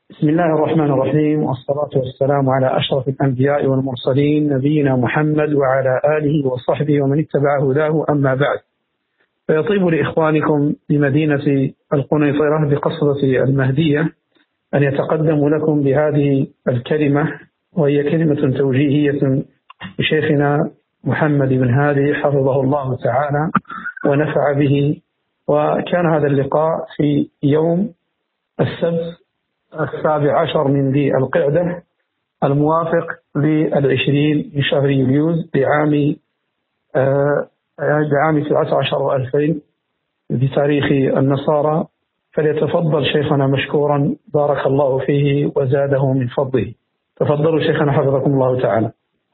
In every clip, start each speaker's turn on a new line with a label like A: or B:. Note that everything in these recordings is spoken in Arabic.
A: بسم الله الرحمن الرحيم، والصلاة والسلام على أشرف الأنبياء والمرسلين نبينا محمد وعلى آله وصحبه ومن اتبع هداه، أما بعد. فيطيب لإخوانكم بمدينة القنيطرة بقصبة المهدية أن يتقدموا لكم بهذه الكلمة، وهي كلمة توجيهية لشيخنا محمد بن هادي حفظه الله تعالى ونفع به. وكان هذا اللقاء في يوم السبت 17 من ذي القعدة الموافق ل20 من شهر يوليوز لعام 19 و2000 بتاريخ النصارى. فليتفضل شيخنا مشكورا، بارك الله فيه وزاده من فضله. تفضلوا شيخنا حفظكم الله تعالى.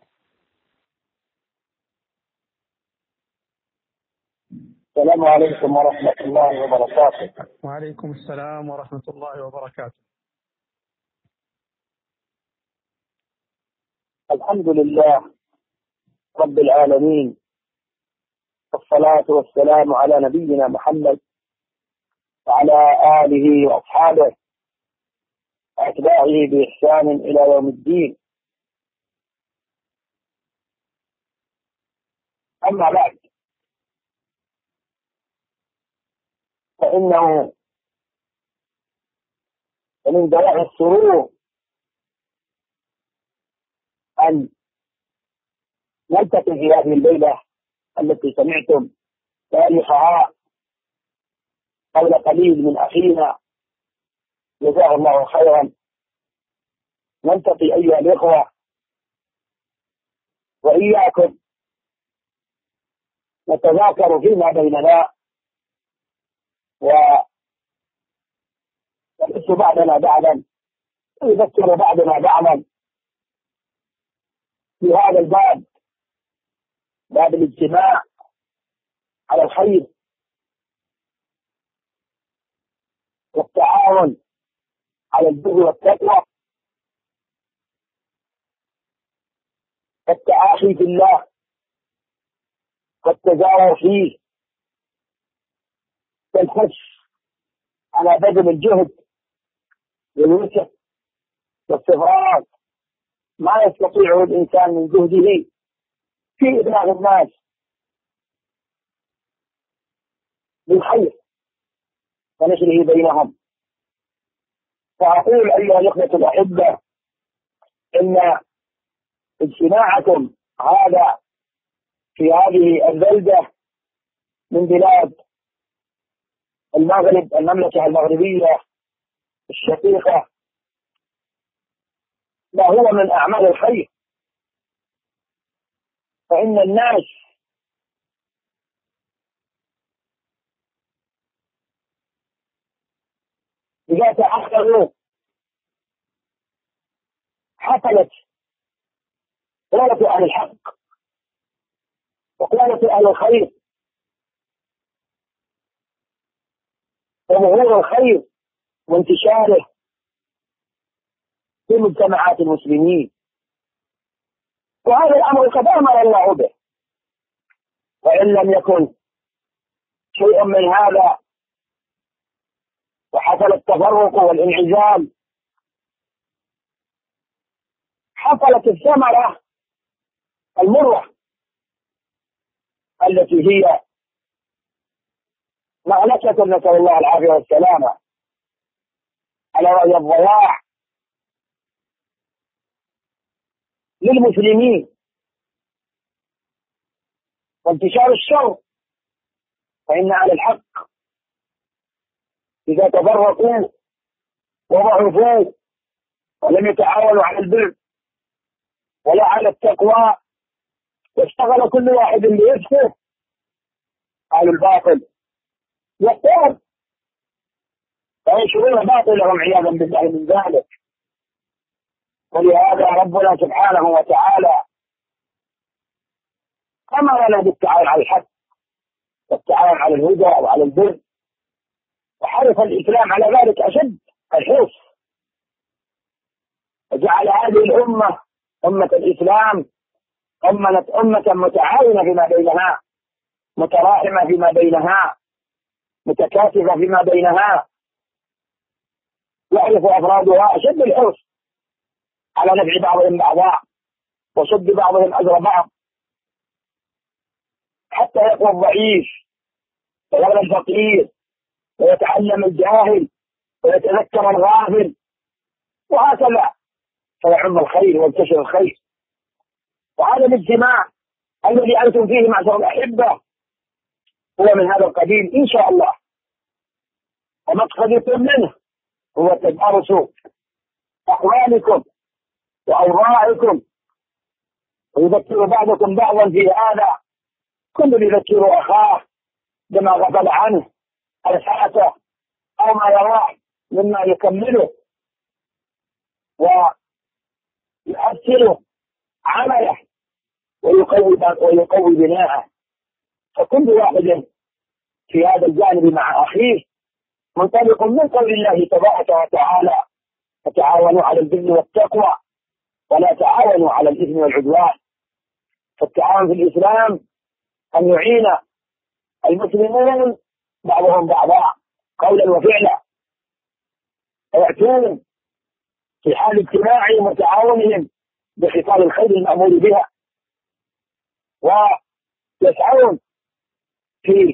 B: السلام عليكم ورحمة الله وبركاته.
A: وعليكم السلام ورحمة الله وبركاته.
B: الحمد لله رب العالمين، والصلاة والسلام على نبينا محمد وعلى آله وأصحابه وأتباعه بإحسان إلى يوم الدين. أما بعد، فإنه من دواعي السرور أن نلتقي في هذه الليلة التي سمعتم تاريخها قبل قليل من أخينا جزاه الله خيرا. نلتقي أيها الإخوة وإياكم نتذاكر فيما بيننا ونحث بعضنا بعضا ويذكر بعضنا بعضا في هذا الباب، باب الاجتماع على الخير والتعاون على البر والتقوى والتآخي في الله والتزاور فيه والحث على بذل الجهد والوسع واستفراغ ما يستطيعه الإنسان من جهده في إبلاغ الناس بالخير ونشره بينهم. فأقول أيها الأخوة الأحبة، إن اجتماعكم هذا في هذه البلدة من بلاد المغرب، المملكة المغربية الشقيقة، ما هو من أعمال الخير. فإن الناس إذا تأخروا حصلت قوة أهل الحق وقوة أهل الخير وظهور الخير وانتشاره في مجتمعات المسلمين. وهذا الأمر قد أمر الله به، وإن لم يكن شيء من هذا وحصل التفرق والانعزال، حصلت الثمرة المرة التي هي مهلكة، نسأل الله العافية والسلامة، على وهي الضياع للمسلمين وانتشار الشر. فإن على الحق إذا تفرقوا وضعفوا ولم يتعاونوا على البر ولا على التقوى واشتغل كل واحد بنفسه، أهل الباطل يقول فينشرون باطلهم عياذا بالله من ذلك. ولهذا ربنا سبحانه وتعالى أمرنا بالتعاون على الحق والتعاون على الهدى وعلى البر، وحرص الإسلام على ذلك أشد الحرص، وجعل هذه الأمة أمة الإسلام أمة متعاونة فيما بينها، متراحمة فيما بينها، متكاتفة فيما بينها. يعرف أفرادها أشد الحرص على نفع بعضهم بعضا وصد بعضهم أجر بعض، حتى يقوى الضعيف ويغنى الفقير ويتعلم الجاهل ويتذكر الغافل، وهكذا فيعم الخير وينتشر الخير. وهذا الاجتماع الذي أنتم فيه معشر الأحبة هو من هذا القبيل إن شاء الله، ومقصدكم منه هو تدارس أقوالكم وأوضاعكم، ويذكر بعضكم بعضا في هذا، كل يذكر أخاه بما غفل عنه أو فاته أو ما يراه مما يكمله ويحسن عمله ويقوي بناءه. فكل واحد في هذا الجانب مع أخيه منطلق من قول الله تبارك وتعالى: فتعاونوا على البر والتقوى ولا تعاونوا على الإثم والعدوان. فالتعاون في الإسلام أن يعين المسلمون بعضهم بعضا قولا وفعلا، ويأتون في حال اجتماعهم وتعاونهم بخصال الخير المأمور بها، ويسعون في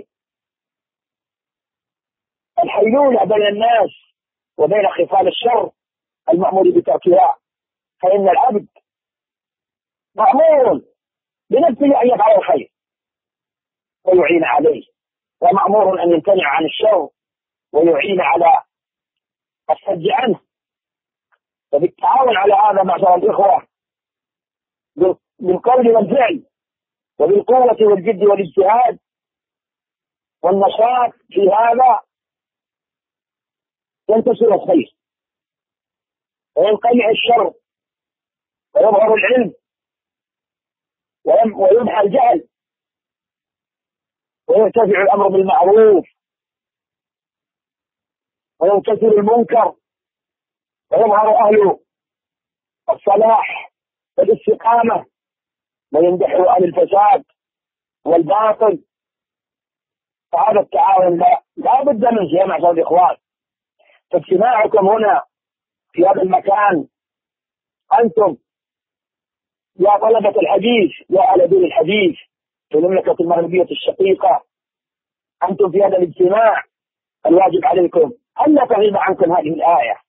B: الحيلولة بين الناس وبين خصال الشر المأمور بتركها. فإن العبد مأمور بنفسه أن يفعل الخير ويعين عليه، ومأمور أن يمتنع عن الشر ويعين على الصد عنه. وبالتعاون على هذا معشر الإخوة بالقول والفعل وبالقوة والجد والاجتهاد والنشاط في هذا ينتشر الخير وينقلع الشر ويظهر العلم ويمحى الجهل ويرتفع الأمر بالمعروف وينكسر المنكر ويظهر أهل الصلاح والاستقامة ويمدح أهل الفساد والباطل. فهذا التعاون لا بد منه يا معشر الإخوان. فاجتماعكم هنا في هذا المكان أنتم يا طلبة الحديث يا أهل دين الحديث في المملكة المغربية الشقيقة، أنتم في هذا الاجتماع الواجب عليكم أن لا تغيب عنكم هذه الآية،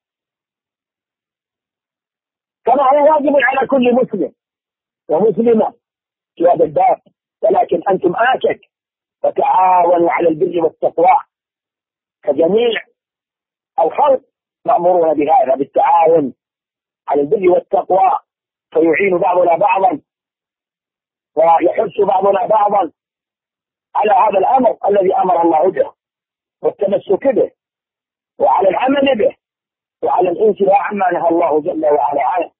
B: كما هو واجب على كل مسلم ومسلمة في هذا الباب. ولكن أنتم آكد فتعاونوا على البر والتقوى، فجميع الخلق مأمورون بهذا بالتعاون على البر والتقوى، فيعين بعضنا بعضا ويحث بعضنا بعضا على هذا الأمر الذي أمر الله به والتمسك به وعلى العمل به وعلى الانتهاء عما نهى الله جل وعلا عنه.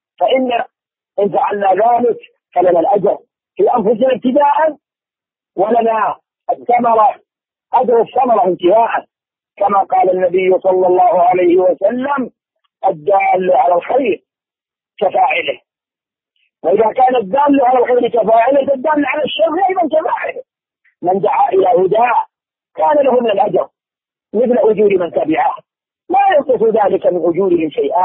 B: فإن فعلنا ذلك فلنا الأجر في أنفسنا ابتداء، ولنا الثمرة أجر الثمرة انتهاء، كما قال النبي صلى الله عليه وسلم: الدال على الخير كفاعله. وإذا كان الدال على الخير كفاعله فالدال على الشر أيضا كفاعله. من دعا إلى هدى كان له من الأجر مثل أجور من تبعه لا ينقص ذلك من أجورهم شيئا،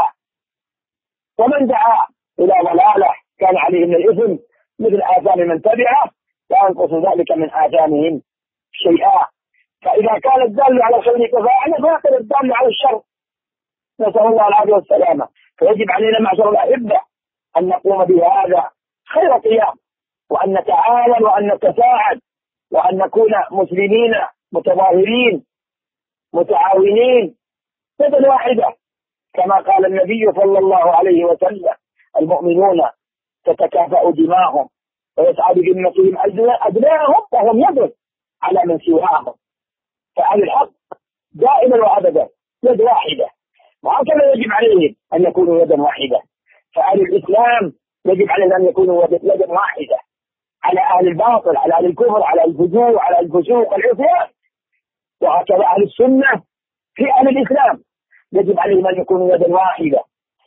B: ومن دعا إلى ضلالة كان عليه من الإثم مثل آثام من تبعه لا ينقص ذلك من آثامهم شيئا. فإذا كان الدال على الخير كفاعله فيقل الدال على الشر، نسأل الله العافية والسلامة. فيجب علينا معشر الأحبة أن نقوم بهذا خير قيام، وأن نتعاون وأن نتساعد وأن نكون مسلمين متظاهرين متعاونين يدا واحدة، كما قال النبي صلى الله عليه وسلم: المؤمنون تتكافأ دماءهم ويسعد ذمتهم أدناهم وهم يد على من سواهم. فأهل الحق دائما وأبدا يد واحدة، وهكذا يجب عليهم أن يكونوا يدا واحدة. فأهل الإسلام يجب عليهم أن يكونوا يدا واحدة على أهل الباطل، على أهل الكفر، على الفجور، على الفسوق والعصيان. وهكذا أهل السنة في أهل الإسلام يجب عليهم أن يكونوا يدا واحدة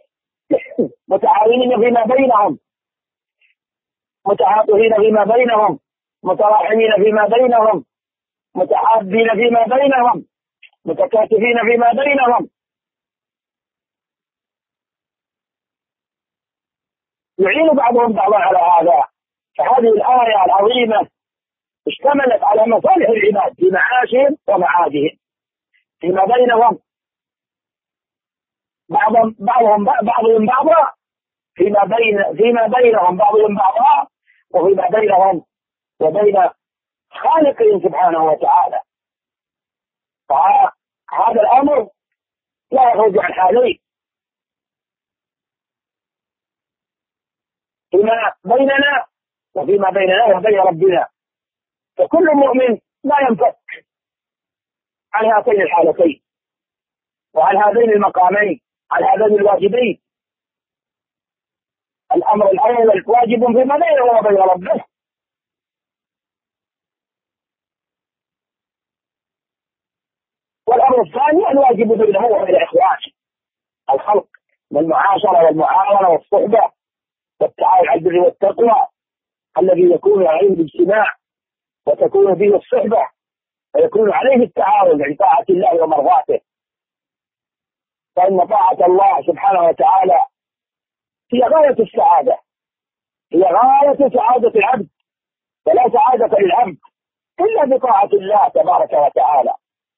B: متعاونين فيما بينهم، متعاطفين فيما بينهم، متراحمين فيما بينهم، متحابين فيما بينهم، متكاتفين فيما بينهم. يعين بعضهم بعضا على هذا. فهذه الآية العظيمة اشتملت على مصالح العباد في معاشهم ومعادهم، فيما بينهم بعضهم بعضا، فيما بينهم بعضهم بعضا، وفيما بينهم وبين خالقهم سبحانه وتعالى. فهذا الأمر لا يخرج عن حالين، فيما بيننا وفيما بيننا وبين ربنا. فكل مؤمن لا ينفك عن هاتين الحالتين وعن هذين المقامين، عن هذين الواجبين. الأمر الأول واجب فيما بينه وبين ربه، والأمر الثاني الواجب بينه وبين إخوانه الخلق، والمعاشرة والمعاونة والصحبة والتعاون على البر والتقوى الذي يكون عليه الاجتماع وتكون به الصحبة ويكون عليه التعاون عن طاعة الله ومرضاته. فإن طاعة الله سبحانه وتعالى هي غاية السعادة، هي غاية سعادة العبد، ولا سعادة للعبد إلا بطاعة الله تبارك وتعالى.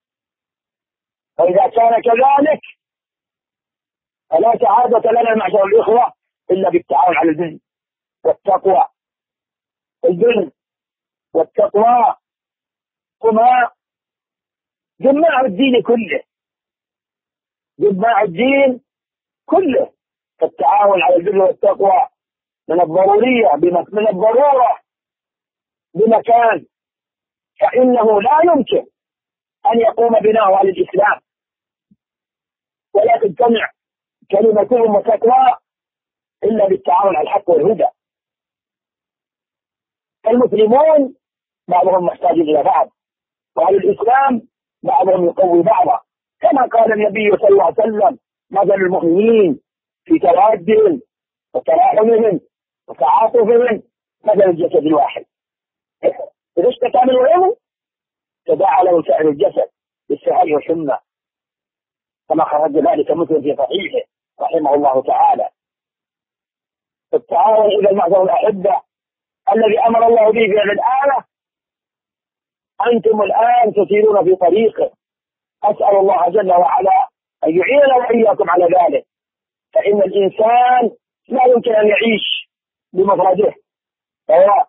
B: فإذا كان كذلك فلا سعادة لنا معشر الإخوة إلا بالتعاون على البر والتقوى. البر والتقوى هما جماع الدين كله، جماع الدين كله. فالتعاون على البر والتقوى من الضرورية، من الضرورة بمكان، فإنه لا يمكن أن يقوم بناء على الإسلام ولا تجتمع كلمتهم وتقوى إلا بالتعاون على الحق والهدى. المسلمون بعضهم محتاج إلى بعض، وعلى الإسلام بعضهم يقوي بعضا، كما قال النبي صلى الله عليه وسلم: مثل المؤمنين في توادهم وتراحمهم وتعاطفهم مثل الجسد الواحد، إذا اشتكى منه العضو تداعى له سائر الجسد بالسهر والحمى، كما خرج ذلك مسلم في صحيحه رحمه الله تعالى. التعاون إلى المعذور الأحبة الذي أمر الله به في هذه الآية، أنتم الآن تسيرون في طريقه، أسأل الله جل وعلا أن يعيننا وإياكم على ذلك. فإن الإنسان لا يمكن أن يعيش بمفرده، فهو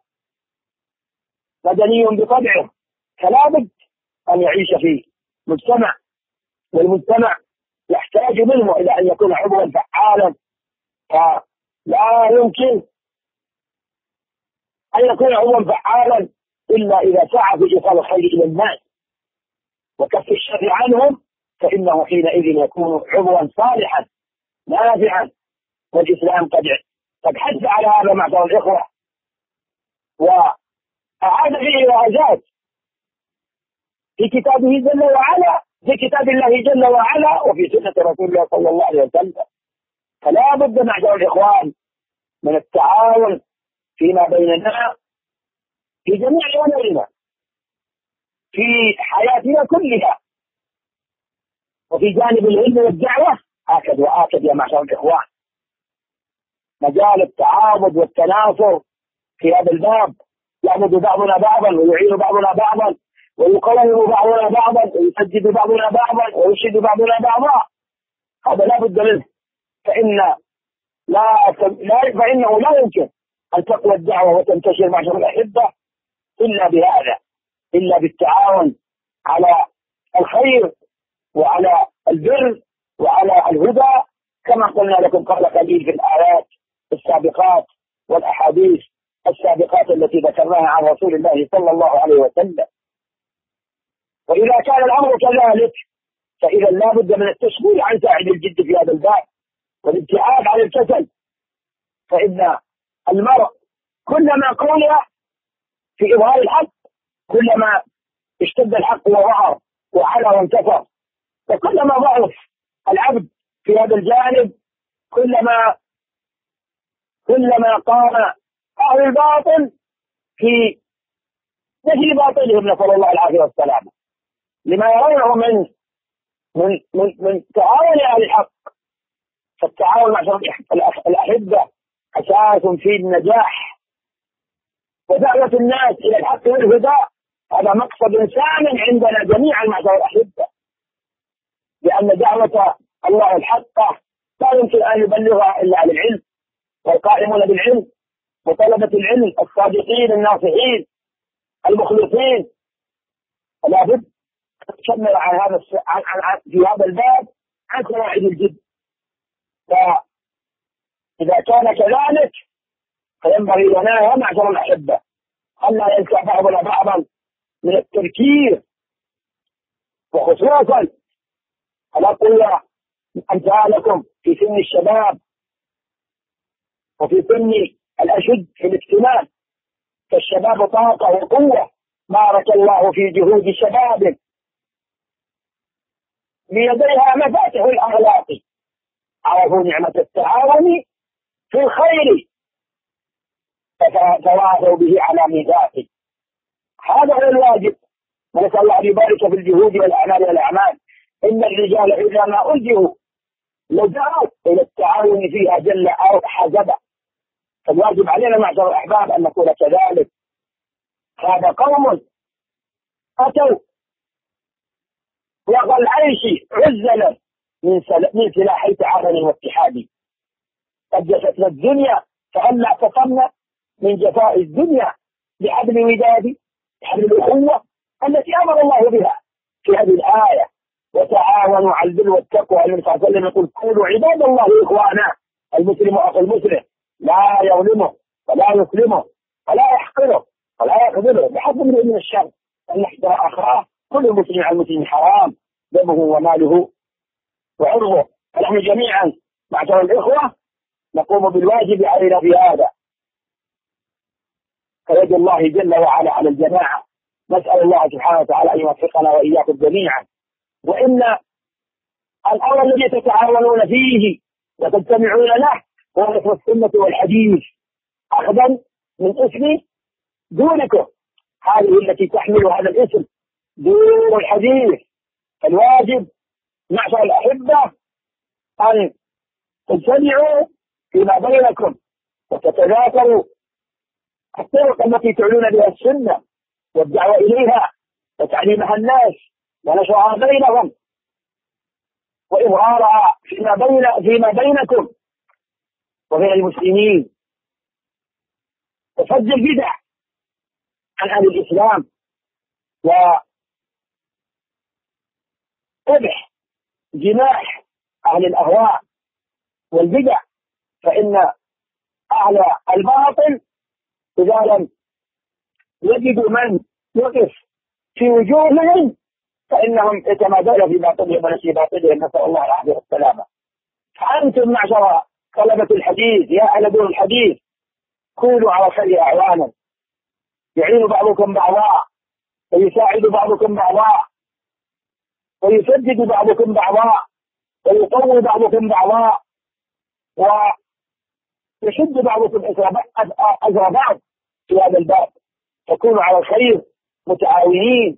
B: مدني بطبعه، فلا بد أن يعيش في مجتمع، والمجتمع يحتاج منه إلى أن يكون عضوا فعالا. فلا يمكن أن يكون عضوا فعالا إلا إذا سعى في إيصال الخير إلى الناس وكف الشر عنهم، فإنه حينئذ يكون عضوا صالحا نافعا. والإسلام قد حث على هذا معشر الإخوة، وأعاد فيه وأزاد في كتابه جل وعلا، في كتاب الله جل وعلا، وفي سنة رسول الله صلى الله عليه وسلم. فلا بد معشر الإخوان من التعاون فيما بيننا في جميع أمورنا، في حياتنا كلها، وفي جانب العلم والدعوة آكد وآكد يا معشر الإخوان. مجال التعاضد والتناصر في هذا الباب، يعبد بعضنا بعضا ويعين بعضنا بعضا ويقوم بعضنا بعضا ويسدد بعضنا بعضا ويرشد بعضنا بعضا، هذا لا بد منه. فإنه لا يمكن أن تقوى الدعوة وتنتشر معشر الأحبة إلا بهذا، إلا بالتعاون على الخير وعلى البر وعلى الهدى، كما قلنا لكم قبل قليل في الآيات السابقات والأحاديث السابقات التي ذكرناها عن رسول الله صلى الله عليه وسلم. وإذا كان الأمر كذلك فإذا لا بد من التشغيل عن ساعد الجد في هذا الباب والابتعاد عن الكسل. فإن المرء كلما قوي في إظهار الحق كلما اشتد الحق وظهر وعلى وانتصر، وكلما ضعف العبد في هذا الجانب كلما قام أهل الباطل في نهي باطلهم، نسأل الله العافية والسلامة، لما يرونه من تعاون أهل الحق. فالتعاون مع الأحبة أساس في النجاح، ودعوة الناس إلى الحق والهدى هذا مقصد ثان عندنا جميعا معشر الأحبة، لأن دعوة الله الحقة لا يمكن أن يبلغها إلا على العلم، والقائمون بالعلم وطلبة العلم الصادقين الناصحين المخلصين. فلا بد أن نشمل عن هذا في هذا الباب عن قواعد الجد. فإذا كان كذلك فينبغي لنا يا معشر الأحبة أن لا ينسى بعضنا بعضا من التفكير، وخصوصا الأقوياء أمثالكم في سن الشباب وفي سن الأشد في الاكتمال، فالشباب طاقة وقوة، بارك الله في جهود شباب بيديها مفاتيح الأخلاق، عرفوا نعمة التعاون في الخير فتواصوا به على ميثاقه. هذا هو الواجب، ونسأل الله أن يبارك في الجهود والأعمال والأعمال. إن الرجال إذا ما ألجئوا لجأوا إلى التعاون فيها جل أو حزب. فالواجب علينا معشر الأحباب أن نكون كذلك. هذا قوم أتوا وضع العيش عزلا من سلاح التعاون والاتحاد. قد جفتنا الدنيا فهل اعتصمنا من جفاء الدنيا بحبل وداد، بحبل الأخوة التي أمر الله بها في هذه الآية: وتعاونوا على البر والتقوى. النبي صلى الله عليه وسلم يقول: كونوا عباد الله إخوانا. المسلم أخو المسلم لا يظلمه ولا يسلمه ولا يحقره ولا يخذله بحسب من الشر أن يحضر أخاه. كل مسلم على المسلم حرام دمه وماله وعرضه. فنحن جميعا معشر الإخوة نقوم بالواجب علينا في هذا، فيد الله جل وعلا على الجماعة. نسأل الله سبحانه وتعالى أن يوفقنا وإياكم جميعا. وإن الأمر الذي تتعاونون فيه وتجتمعون له هو نصر السنة والحديث، أخذا من اسم دونكم، هذه التي تحمل هذا الاسم دون الحديث. الواجب معشر الأحبة أن تجتمعوا فيما بينكم وتتذاكروا الطرق التي تعلون بها السنة والدعوة إليها وتعليمها الناس ونشرها بينهم وإظهارها فيما بينكم وبين المسلمين، وفج البدع عن أهل الإسلام وقبح جناح أهل الأهواء والبدع. فإن أهل الباطل إذا لم يجدوا من يقف في وجوههم فإنهم يتمادون في باطلهم ونسي باطلهم، نسأل الله العافية والسلامة. فأنتم معشر طلبة الحديث يا أهل دون الحديث كونوا على خير أعوانا، يعين بعضكم بعضا ويساعد بعضكم بعضا ويسدد بعضكم بعضا ويقوي بعضكم بعضا ويشد بعضكم أجر بعض في هذا الباب، تكونوا على الخير متعاونين.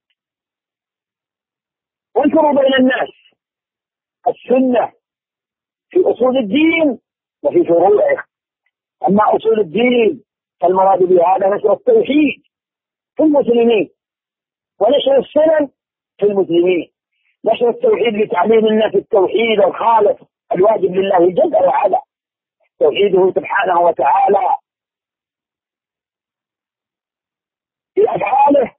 B: وانشروا بين الناس السنة في أصول الدين وفي فروعه. أما أصول الدين فالمراد بهذا نشر التوحيد في المسلمين ونشر السنن في المسلمين. نشر التوحيد بتعليم الناس التوحيد الخالص الواجب لله جل وعلا، توحيده سبحانه وتعالى في أفعاله،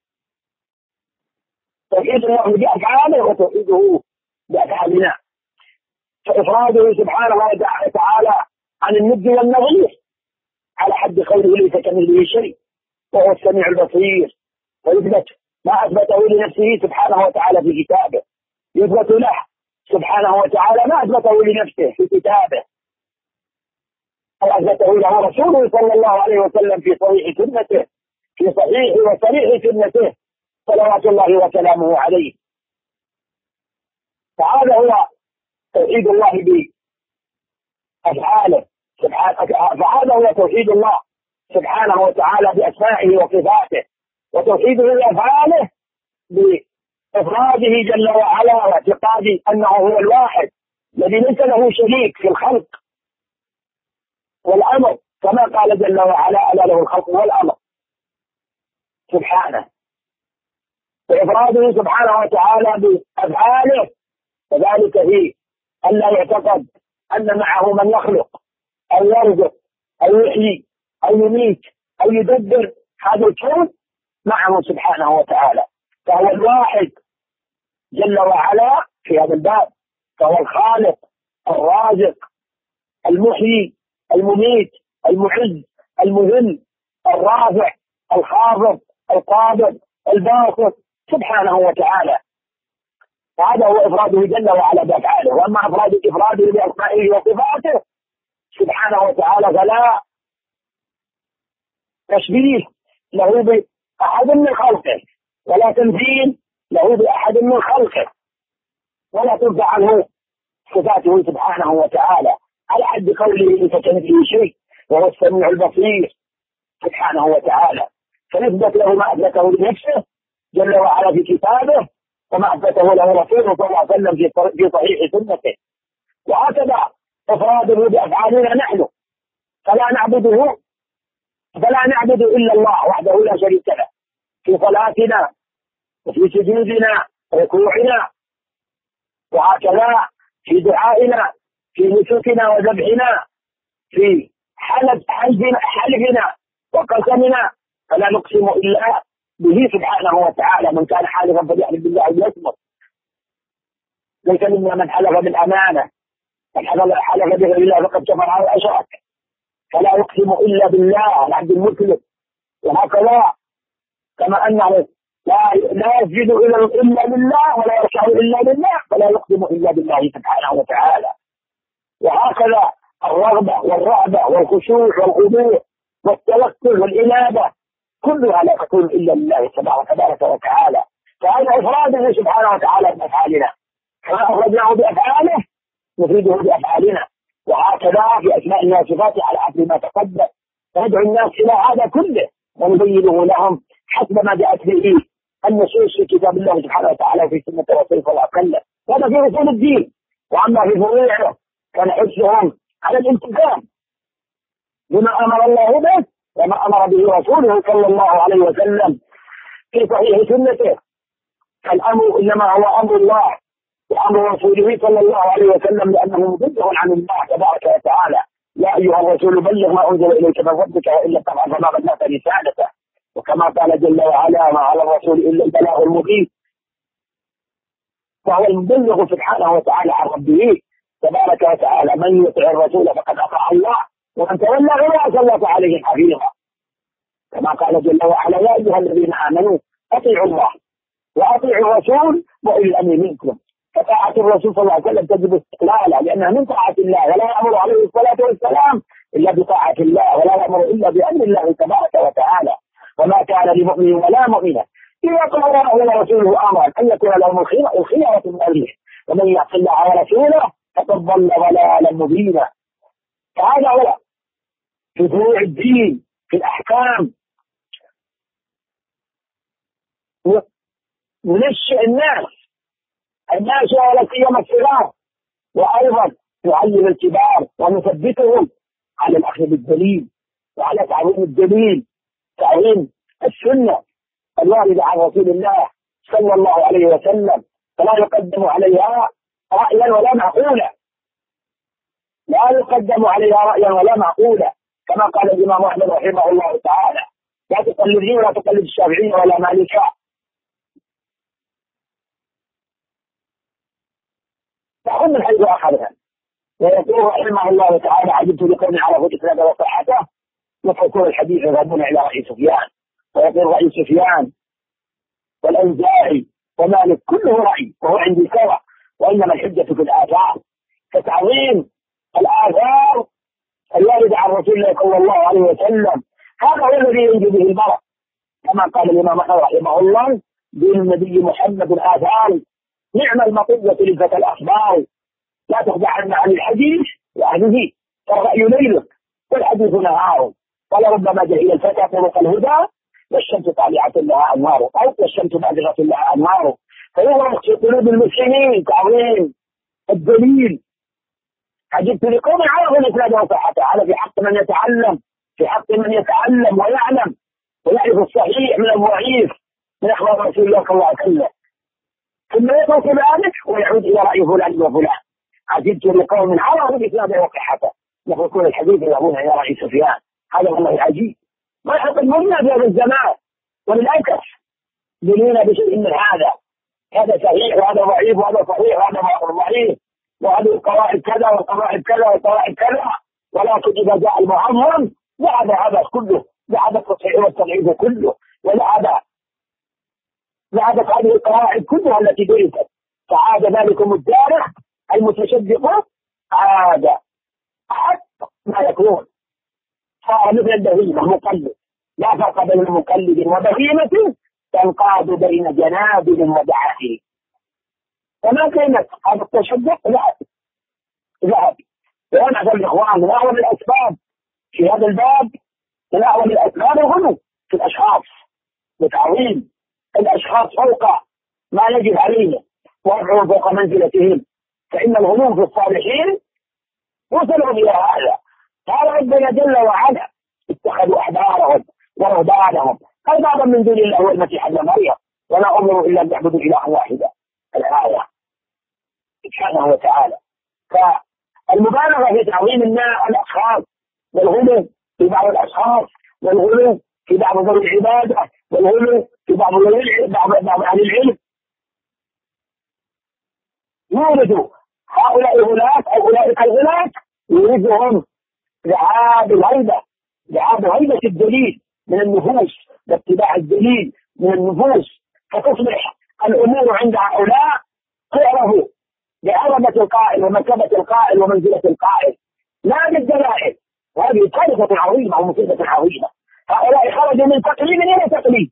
B: توحيد الله بأفعاله وتوحيده بأفعالنا، فإفراده سبحانه وتعالى عن الند والنظير على حد قوله ليس كمثله شيء وهو السميع البصير، ويثبت ما أثبته لنفسه سبحانه وتعالى في كتابه، يثبت له سبحانه وتعالى ما أثبته لنفسه في كتابه أثبته له رسوله صلى الله عليه وسلم في صحيح سنته، في صحيح وصريح سنته صلوات الله وسلامه عليه. فهذا هو توحيد الله بأفعاله فهذا هو توحيد الله سبحانه وتعالى بأسمائه وصفاته، وتوحيده بأفعاله بإفراده جل وعلا واعتقاد أنه هو الواحد الذي ليس له شريك في الخلق والأمر، كما قال جل وعلا: ألا له الخلق والأمر سبحانه. وإفراده سبحانه وتعالى بأفعاله وذلك هي ألا يعتقد أن معه من يخلق أو يرزق أو يحيي أو يميت أو يدبر هذا الكون معه سبحانه وتعالى، فهو الواحد جل وعلا في هذا الباب، فهو الخالق الرازق المحيي المميت المعز المذل الرافع الخافض القابض الباسط سبحانه وتعالى. فهذا هو إفراده جل وعلا بأفعاله. وأما إفراده بأسمائه وصفاته سبحانه وتعالى فلا تشبيه له بأحد من خلقه ولا تمثيل له بأحد من خلقه، ولا ترفع عنه صفاته سبحانه وتعالى على حد قوله: ليس كمثله شيء وهو السميع البصير سبحانه وتعالى. فنثبت له ما أثبته لنفسه جل وعلا في كتابه، وما أثبته له رسوله صلى الله عليه وسلم في صحيح سنته. وهكذا إفراده بأفعالنا نحن، فلا نعبد إلا الله وحده لا شريك له في صلاتنا وفي سجودنا وركوعنا، وهكذا في دعائنا في نسكنا وذبحنا في حلفنا وقسمنا، فلا نقسم إلا به سبحانه وتعالى. من كان حالفا فليحلف بالله ليصمت. ليس منا من حلف بالأمانة، من حلف بغير الله فقد كفر أو أشرك. فلا يقسم إلا بالله العبد المسلم. وهكذا كما أنه لا يسجد إلا لله ولا يركع إلا لله، فلا يقسم إلا بالله سبحانه وتعالى. وهكذا الرغبة والرهبة والخشوع والخضوع والتوكل والإنابة كلها لا تكون إلا لله تبارك وتعالى. فهذا إفراده سبحانه وتعالى بأفعالنا، كما أفردناه بأفعاله نفيده بأفعالنا. وهكذا في أسمائنا وصفاته على حسب ما تقدم، وندعو الناس إلى هذا كله ونبينه لهم حسب ما جاءت به النصوص في كتاب الله سبحانه وتعالى وفي سنة رسوله صلى الله عليه وسلم. هذا في أصول الدين. وأما في فروعه كان حرصهم على الالتزام بما أمر الله به وما أمر به رسوله صلى الله عليه وسلم في صحيح سنته. فالأمر إنما هو أمر الله وأمر رسوله صلى الله عليه وسلم، لأنه مبلغ عن الله تبارك وتعالى: يا أيها الرسول بلغ ما أنزل إليك من ربك وإن لم تفعل فما بلغت رسالته. وكما قال جل وعلا: ما على الرسول إلا البلاغ المبين. فهو المبلغ سبحانه وتعالى عن ربه تبارك وتعالى. من يطع الرسول فقد أطاع الله ومن تولى فلا سلط عليه حفيظا. كما قال جل وعلا: يا أيها الذين آمنوا أطيعوا الله وأطيعوا الرسول وأولي الأمر منكم. فطاعة الرسول صلى الله عليه وسلم تجب استقلالها، لأنها من طاعة الله، ولا يأمر عليه الصلاة والسلام إلا بطاعة الله، ولا يأمر إلا بأمر الله تبارك وتعالى. وما كان لمؤمن ولا مؤمنة إذا قضى الله ورسوله أمرا أن يكون لهم الخيرة من أمره، ومن يعص الله ورسوله فقد ضل ضلالا مبينا. فهذا هو في فروع الدين في الأحكام. ونشئ الناس ولا سيما الصغار، وأيضا نعلم الكبار ونثبتهم على الأخذ بالدليل وعلى تعظيم الدليل، تعظيم السنة الواردة عن رسول الله صلى الله عليه وسلم، فلا يقدم عليها رأيا ولا معقولا، لا يقدم عليها رأيا ولا معقولا. كما قال الإمام أحمد رحمه الله تعالى: لا تقلدني ولا تقلد الشافعي ولا مالكا. فهم من حيث أخذها. ويقول رحمه الله تعالى: عجبت لقوم عرفوا الإسلام وصحته يتركون الحديث يذهبون إلى رأي سفيان. ويقول رأي سفيان والأوزاعي ومالك كله رأي وهو عندي سواء، وإنما الحجة في الآثار. فتعظيم الآثار الواردة عن رسول الله صلى الله عليه وسلم هذا هو الذي ينجو به المرء، كما قال الإمام أحمد رحمه الله: دين النبي محمد آثار نعم المطية للفتى الأخبار، لا تخدعن عن الحديث وأهله فالرأي ليلك والحديث نهار، ولربما جهل الفتى طرق الهدى والشمس طالعة لها أنوار، أو والشمس بازغة لها أنوار. فيغرق في قلوب المسلمين تعظيم الدليل عجبت لقوم عرفوا الإسلام وصحته. هذا في حق من يتعلم، في حق من يتعلم ويعلم ويعرف الصحيح من الضعيف من أخبار رسول الله صلى الله عليه وسلم، ثم يترك ذلك ويعود إلى رأي فلان وفلان. عجبت لقوم عرفوا الإسلام وصحته، يتركون الحديث يذهبون إلى رأي سفيان. هذا والله عجيب. ما يحصل منا في هذا الزمان، وللأسف يدلون بشيء من هذا صحيح وهذا ضعيف وهذا صحيح وهذا ضعيف، وهذه القواعد كذا والقواعد كذا والقواعد كذا، ولكن إذا جاء المعظم ذهب هذا كله، ذهب التصحيح والتضعيف كله، ذهبت هذه القواعد كلها التي درست. فعاد ذلكم الدارس المتشدق عاد أحد ما يكون، صار مثل البهيمة مقلد، لا فرق بين مقلد وبهيمة تنقاد بين جنابل ودعائر. فما كانت هذا التشدق ذهب. وأنا أقول الإخوان من أعظم الأسباب في هذا الباب، من أعظم الأسباب الغلو في الأشخاص وتعظيم الأشخاص فوق ما يجب عليه ورفعهم فوق منزلتهم. فإن الغلو في الصالحين وصلوا إلى هذا. قال ربنا جل وعلا اتخذوا أحبارهم ورهبانهم أربابا من دون الله والمسيح ابن مريم ولا أمروا إلا أن يعبدوا إلها واحدا. الآية سبحانه وتعالى. فالمبالغة في تعظيم الأشخاص والغلو في بعض الأشخاص والغلو في بعض ذوي العبادة والغلو في بعض أهل العلم يولد هؤلاء الغلاة أو أولئك الغلاة يريدهم ذهاب هيبة الدليل من النفوس واتباع الدليل من النفوس، فتصبح الأمور عند هؤلاء تعرف بعظمة القائل ومرتبة القائل ومنزلة القائل لا بالدلائل. وهذه كارثة عظيمة ومصيبة عظيمة. هؤلاء خرجوا من تقليد إلى تقليد،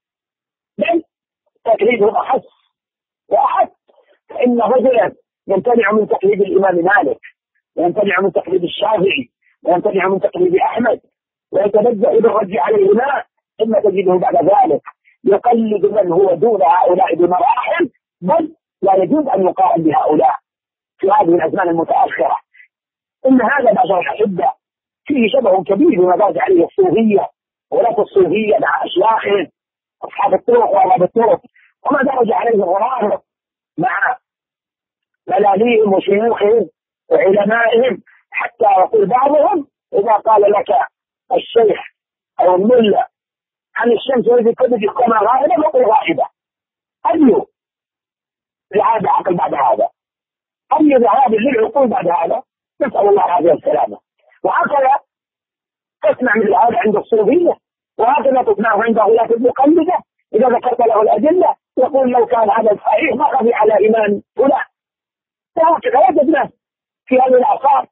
B: بل تقليدهم أخص وأحد. فإن رجلا يمتنع من تقليد الإمام مالك ويمتنع من تقليد الشافعي ويمتنع من تقليد أحمد ويتبدأ بالرد عليهما، ثم تجده بعد ذلك يقلد من هو دون هؤلاء بمراحل، بل لا يجوز أن يقارن بهؤلاء في هذه الأزمان المتأخرة. إن هذا بشر الأحبة فيه شبه كبير بما درج عليه الصوفية ولاة الصوفية مع أشياخهم أصحاب الطرق وأصحاب الطرق، وما درج عليه الغرائب مع ملاليهم وشيوخهم وعلمائهم، حتى يقول بعضهم إذا قال لك الشيخ أو الملة عن الشمس الذي كذب كما غائبة فقل غائبة. أي ذهاب عقل بعد هذا؟ أي ذهاب للعقول بعد هذا؟ نسأل الله العافية والسلامة. وهكذا تسمع من هذا عند الصوفية، وهكذا تسمعه عند غلاة المقلدة. إذا ذكرت له الأدلة يقول لو كان هذا الصحيح ما خفي على إيمان فلان. وهكذا وجدنا في هذه الأعصار.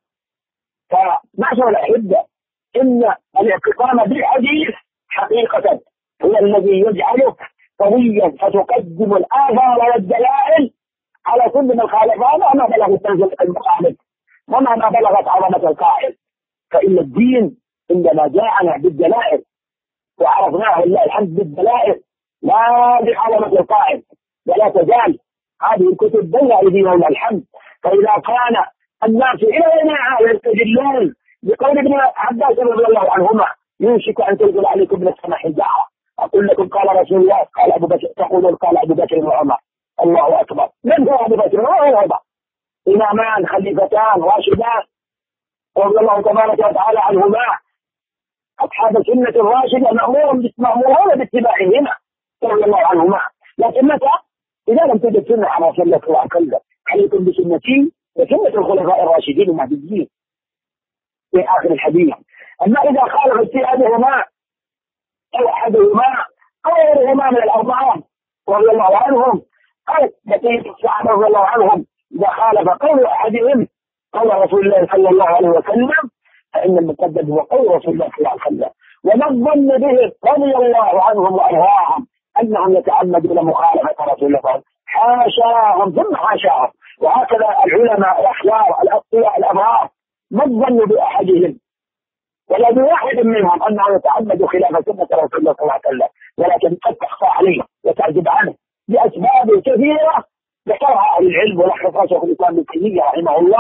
B: فمعشر الأحبة إن الاعتصام بالحديث حقيقة هو الذي يجعلك قويا فتقدم الآثار والدلائل على كل من خالفها وما بلغت منزلة المخالف وما بلغت عظمة القائل. فإن الدين عندما جاءنا بالدلائل وعرفناه لله الحمد بالدلائل لا بعظمة القائل، ولا تزال هذه الكتب بين أيدينا ولله الحمد. فإذا كان الناس إلى يستدلون بقول ابن عباس رضي الله عنهما يوشك أن تنزل عليكم من السماء حجارة، أقول لكم قال رسول الله قال أبو بكر، تقولون قال أبو بكر وعمر. الله أكبر. من هو أبو بكر وهو عمر؟ إمامان خليفتان راشدان رضي الله تبارك وتعالى عنهما، أصحاب السنة الراشدة مأمورون باتباعهما رضي الله عنهما. لكن متى؟ إذا لم تجد سنة على رسول الله صلى الله عليه وسلم عليكم بسنتي وسنة الخلفاء الراشدين المهديين في آخر الحديث. أما إذا خالف اجتهادهما أو أحدهما أو غيرهما من الأربعة رضي الله عنهم أو بقية الصحابة رضي الله عنهم، إذا خالف قول أحدهم قول رسول الله صلى الله عليه وسلم فإن المقدم هو قول رسول الله صلى الله عليه وسلم. وما الظن به رضي الله عنهم وأرضاهم أنهم يتعمدون مخالفة رسول الله صلى الله عليه وسلم؟ حاشاهم ثم حاشاهم. وهكذا العلماء الأخيار الأتقياء الأبرار ما الظن بأحدهم ولا بواحد منهم أنه يتعمد خلاف سنة رسول الله صلى الله عليه وسلم، ولكن قد تخفى عليه وتعجب عنه لأسباب كثيرة ذكرها أهل العلم ولخصها شيخ الإسلام ابن تيمية رحمه الله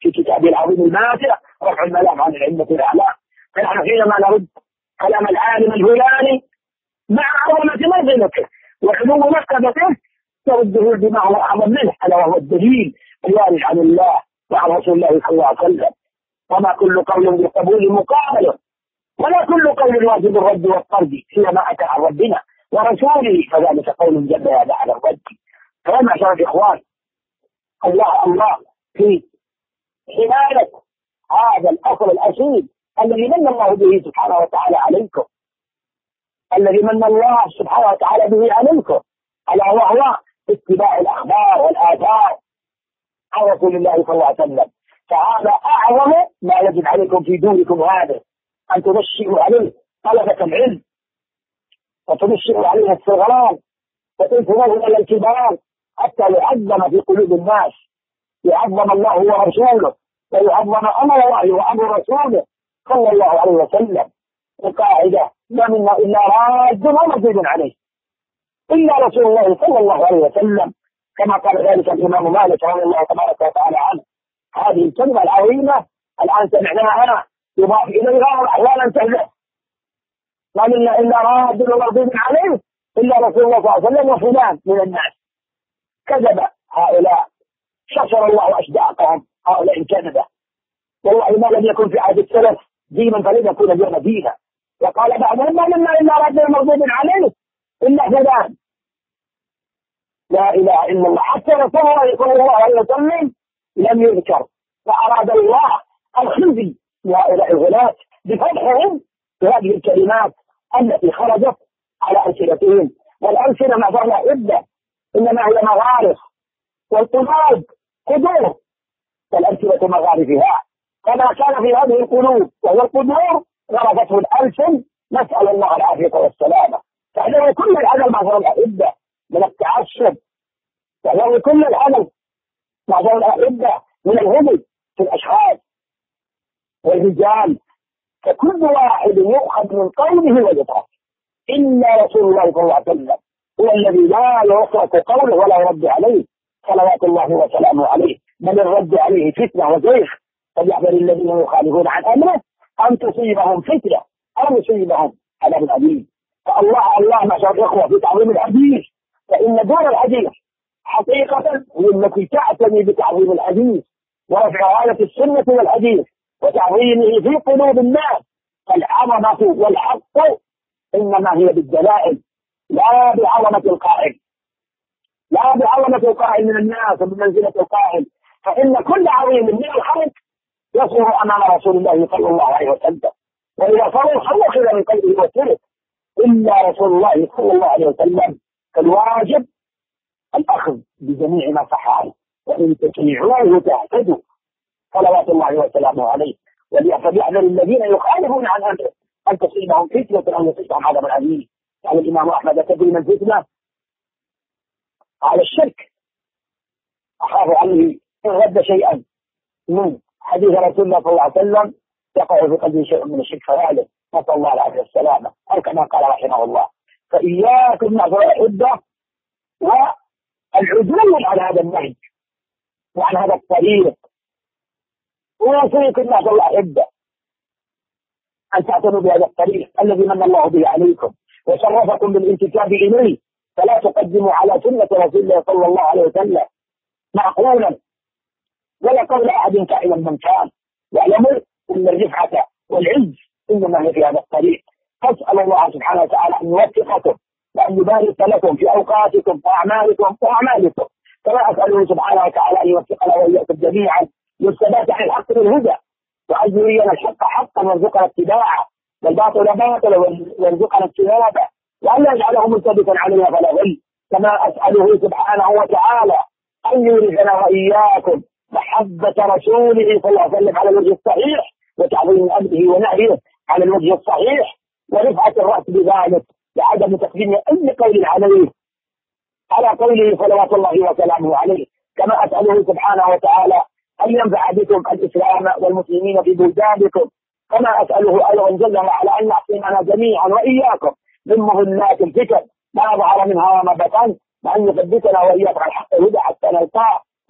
B: في كتابه العظيم الماتع رفع الملام عن العلة الأعلام. فنحن حينما نرد كلام العالم الفلاني مع عظمة منزلته وعلو مرتبته نرده بما هو أعظم منه، ألا وهو الدليل الوارد عن الله وعن رسول الله صلى الله عليه وسلم. وما كل قول بالقبول مقابله، ولا كل قول واجب الرد والطرد فيما أتى عن ربنا ورسوله، فذلك قول جل وعلا على الرد. فما شاء الإخوان الله في حماية هذا الأصل الأصيل الذي من الله به سبحانه وتعالى عليكم، الذي من الله سبحانه وتعالى به عليكم، ألا وهو اتباع الأخبار والآثار عن رسول الله صلى الله عليه وسلم. فهذا أعظم ما يجب عليكم في دوركم هذا، أن تنشئوا عليه طلبة العلم وتنشئوا عليه الصغار وتنفذوه إلى الكبار حتى يعظم في قلوب الناس، يعظم الله ورسوله ويعظم أمر الله وأمر رسوله صلى الله عليه وسلم. القاعدة ما منا إلا راد ومردود عليه إلا رسول الله صلى الله عليه وسلم، كما قال ذلك الإمام مالك رضي الله تبارك وتعالى عنه. هذه الكلمة العظيمة الآن سمعناها يضاف إليها أحيانا تهلك. ما منا إلا راد ومردود عليه إلا رسول الله صلى الله عليه وسلم وفلان من الناس. كذب هؤلاء، ششر الله أشداقهم هؤلاء الكذبة. والله ما لم يكن في عهد السلف دينا فلن يكون اليوم دينا. وقال بعضهم ما منا إلا راد ومردود عليه إلا فلان. لا إله إلا الله. حتى رسول الله صلى الله عليه وسلم لم يذكر، فأراد الله الخزي لهؤلاء الغلاة بفتحهم بهذه الكلمات التي خرجت على ألسنتهم. والألسنة ما فعلها عدة، إنما هي مغارف، والقلوب قدور، والألسنة مغارفها. فما كان في هذه القلوب وهي القدور غرفته الألسن، نسأل الله العافية والسلامة. فإنه كل هذا المظهر الأحبة من التعصب، وهو كل هذا مظهر الأحبة من الهدى في الأشخاص والرجال. فكل واحد يؤخذ من قوله ويترك، إلا رسول الله صلى الله عليه وسلم هو الذي لا يترك قوله ولا يرد عليه صلوات الله وسلامه عليه، بل الرد عليه فتنة وزيخ. فليحذر الذين يخالفون عن أمره أن تصيبهم فتنة أو يصيبهم عذاب أليم. فالله ما شاء الإخوة في تعظيم الحديث، فإن دور الحديث حقيقة هي التي تعتني بتعظيم الحديث ورفع راية السنة والحديث وتعظيمه في قلوب الناس. فالعظمة والحق إنما هي بالدلائل، لا بعظمة القائل، لا بعظمة القائل من الناس ومن منزلة القائل. فإن كل عظيم من الخلق يصور أمام رسول الله صلى الله عليه وسلم، وإذا صار الخلق إلى من قلبه وسلك إلا رسول الله صلى الله عليه وسلم. فالواجب الأخذ بجميع ما صح عنه، وإن تطيعوه تهتدوا صلوات الله وسلامه عليه. وليحذر الذين يخالفون عن أمره أن تصيبهم فتنة أو يصيبهم عذاب أليم. قال الإمام أحمد تدري من الفتنة؟ على الشرك، أخاف عليه إن رد شيئا من حديث رسول الله صلى الله عليه وسلم يقع في قلبه شيء من الشرك فيعلم، نسأل الله العافية والسلامة، أو كما قال رحمه الله. فإياكم نظر العدة والعدول على هذا النهج وعن هذا الطريق. ويوصيكم نظر العدة أن تعتنوا بهذا الطريق الذي من الله به عليكم وشرفكم بالانتساب إليه. فلا تقدموا على سنة رسول الله صلى الله عليه وسلم معقولا ولا قول أحد كائنا من كان. واعلموا أن الرفعة والعز إنما هي في هذا الطريق. فاسأل الله سبحانه وتعالى أن يوفقكم وأن يبارك لكم في أوقاتكم وأعمالكم كما أسأله سبحانه وتعالى أن يوفقنا وإياكم جميعا للثبات على الحق بالهدى، وأن يرينا الحق حقا وارزقنا اتباعه والباطل باطلا وارزقنا اجتنابه، وأن لا يجعله ملتبسا علينا فلا ضل. كما أسأله سبحانه وتعالى أن يورثنا وإياكم محبة رسوله صلى الله عليه وسلم على الوجه الصحيح، وتعظيم أمره ونهيه على الوجه الصحيح، ورفعة الرأس بذلك لعدم تقديم أي قول عليه على قوله صلوات الله وسلامه عليه. كما أسأله سبحانه وتعالى أن ينفع بكم الإسلام والمسلمين في بلدانكم. كما أسأله أيضا جل وعلا أن يعصمنا جميعا وإياكم من مهمات الفتن ما ظهر منها وما بطن، وأن يثبتنا وإياكم على الحق الهدى حتى نلقاه.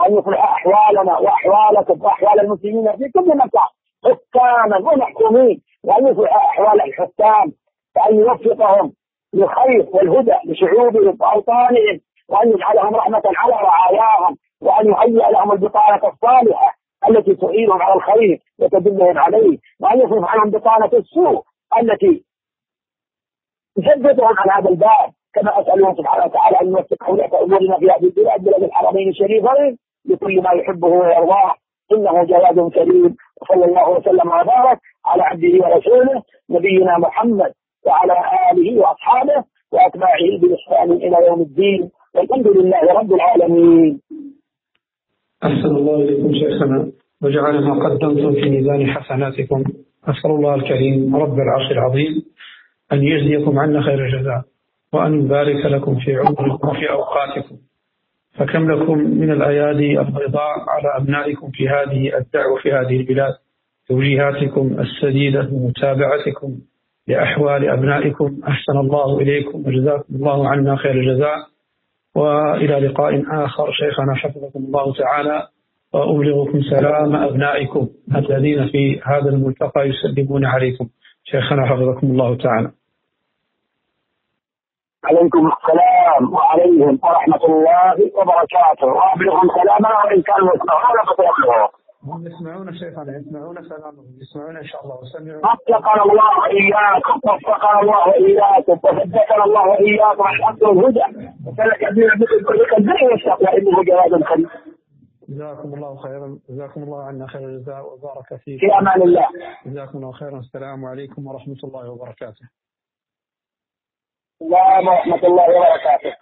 B: أن يصلح أحوالنا وأحوالكم وأحوال المسلمين في كل مكان حكاما ومحكومين، وأن يصلح أحوال الحكام وأن يوفقهم للخير والهدى لشعوبهم وأوطانهم، وأن يجعلهم رحمة على رعاياهم، وأن يهيئ لهم البطانة الصالحة التي تعينهم على الخير وتدلهم عليه، وأن يصرف عنهم بطانة السوء التي تثبتهم عن هذا الباب. كما أسألهم سبحانه وتعالى أن يوفق ولاة أمورنا في هذه البلاد بلاد الحرمين الشريفين لكل ما يحبه ويرضاه، إنه جواد كريم. وصلى الله وسلم وبارك على عبده ورسوله نبينا محمد وعلى آله وأصحابه وأتباعه بإحسان إلى يوم الدين، والحمد لله رب العالمين.
A: أحسن الله إليكم شيخنا وجعل ما قدمتم في ميزان حسناتكم. أسأل الله الكريم رب العرش العظيم أن يجزيكم عنا خير الجزاء، وأن يبارك لكم في عمركم وفي أوقاتكم، فكم لكم من الأيادي البيضاء على أبنائكم في هذه الدعوة في هذه البلاد، توجيهاتكم السديدة ومتابعتكم لأحوال أبنائكم. أحسن الله إليكم وجزاكم الله عنا خير الجزاء، وإلى لقاء آخر. شيخنا حفظكم الله تعالى، وأبلغكم سلام أبنائكم الذين في هذا الملتقى يسلمون عليكم. شيخنا حفظكم الله تعالى.
B: عليكم السلام وعليهم ورحمة الله وبركاته، وأبلغهم سلامنا وإن كانوا يسمعون فتبلغوا.
A: هم يسمعون شيخنا، يسمعون سلامهم، يسمعون إن شاء الله وسمعوا.
B: وفقنا الله وإياكم، وفقنا الله وإياكم، وثبتنا الله وإياكم على الحق والهدى، وسلك بنا بكم طريق البر والتقوى، إنه جواد كريم.
A: جزاكم الله خيرا، جزاكم الله عنا خير الجزاء وبارك فيكم.
B: في أمان الله.
A: جزاكم الله خيرا. السلام عليكم ورحمة الله وبركاته.
B: السلام ورحمة الله وبركاته.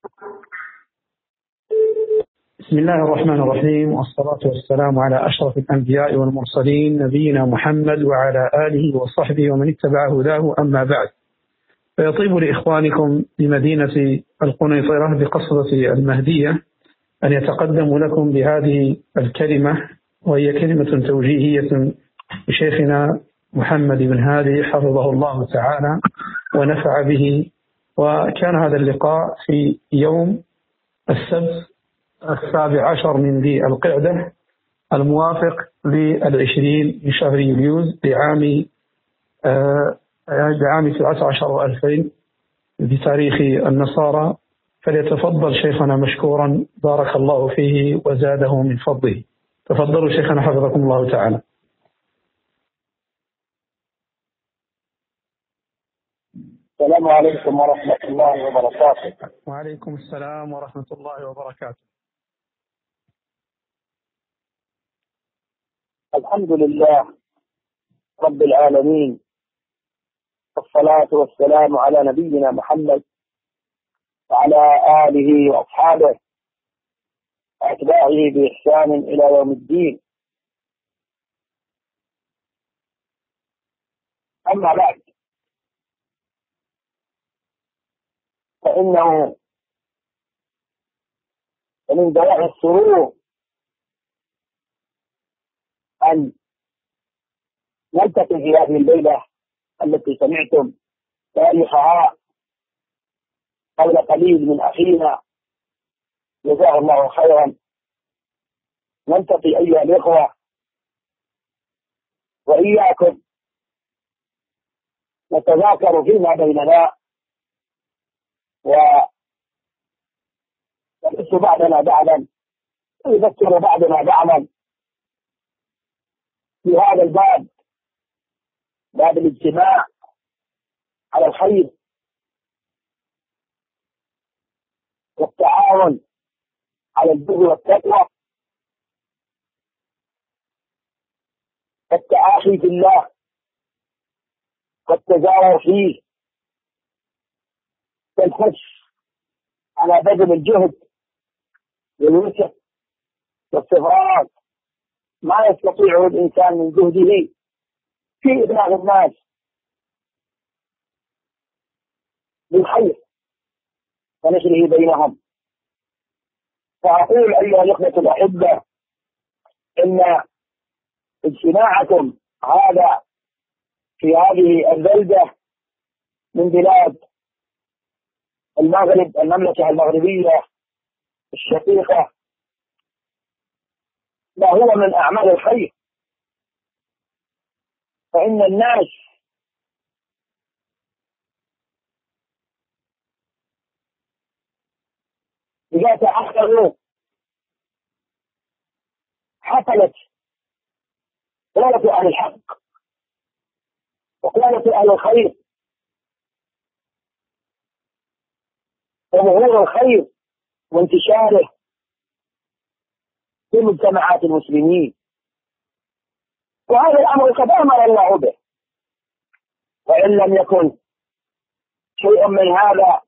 A: بسم الله الرحمن الرحيم، والصلاة والسلام على أشرف الأنبياء والمرسلين نبينا محمد وعلى آله وصحبه ومن اتبع هداه، أما بعد. فيطيب لإخوانكم بمدينة القنيطرة بقصرة المهدية أن يتقدموا لكم بهذه الكلمة، وهي كلمة توجيهية لشيخنا محمد بن هادي حفظه الله تعالى ونفع به. وكان هذا اللقاء في يوم السبت 17 من ذي القعدة الموافق ل20 من شهر يوليوز لعام 19 بتاريخ النصارى. فليتفضل شيخنا مشكورا بارك الله فيه وزاده من فضله. تفضلوا شيخنا حفظكم الله تعالى.
B: السلام عليكم ورحمة الله وبركاته.
A: وعليكم السلام ورحمة الله وبركاته.
B: الحمد لله رب العالمين، والصلاة والسلام على نبينا محمد وعلى آله وأصحابه وأتباعه بإحسان إلى يوم الدين. أما بعد، فإنه من دواعي السرور أن نلتقي في هذه الليلة التي سمعتم تاريخها قبل قليل من أخينا جزاه الله خيرا. نلتقي أيها الإخوة وإياكم نتذاكر فيما بيننا، ونحث بعضنا بعضا ويذكر بعضنا بعضا في هذا الباب، باب الاجتماع على الخير والتعاون على البر والتقوى والتعافي في الله والتزاور فيه والحث على بذل الجهد والوسع والصفات ما يستطيعه الإنسان من جهده في إبلاغ الناس بالخير ونشره بينهم. فأقول أيها الأخوة الأحبة إن اجتماعكم هذا في هذه البلدة من بلاد المغرب، المملكة المغربية الشقيقة، ما هو من أعمال الخير. فإن الناس إذا تأخروا حصلت قوة أهل الحق وقوة أهل الخير وظهور الخير وانتشاره في مجتمعات المسلمين. وهذا الأمر قد أمر الله به، وإن لم يكن شيء من هذا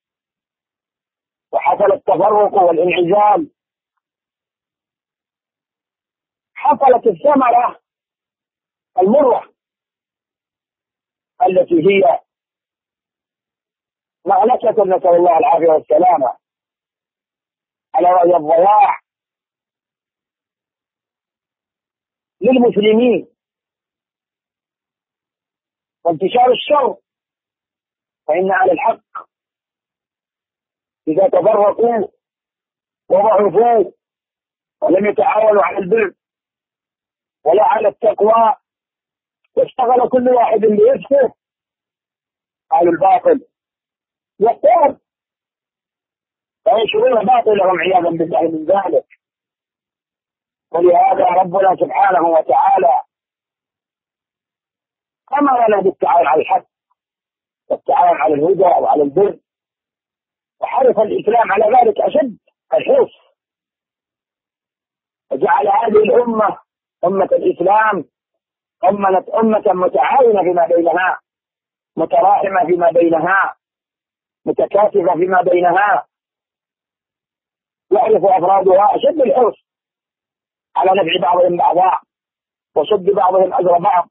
B: وحصل التفرق والانعزال حصلت الثمرة المرة التي هي مهلكة، نسأل الله العافية والسلامة، على وهي الضياع للمسلمين وانتشار الشر. فإن أهل الحق إذا تفرقوا وضعفوا ولم يتعاونوا على البر ولا على التقوى واشتغل كل واحد بنفسه، أهل الباطل يختار وينشرون باطلهم عياذا بالله من ذلك. ولهذا ربنا سبحانه وتعالى أمرنا بالتعاون على الحق والتعاون على الهدى وعلى البر، وحرص الإسلام على ذلك أشد الحرص، وجعل هذه الأمة أمة الإسلام أمة متعاونة فيما بينها، متراحمة فيما بينها، متكاتفة فيما بينها، يعرف أفرادها أشد الحرص على نفع بعضهم بعضا وصد بعضهم أجر بعض،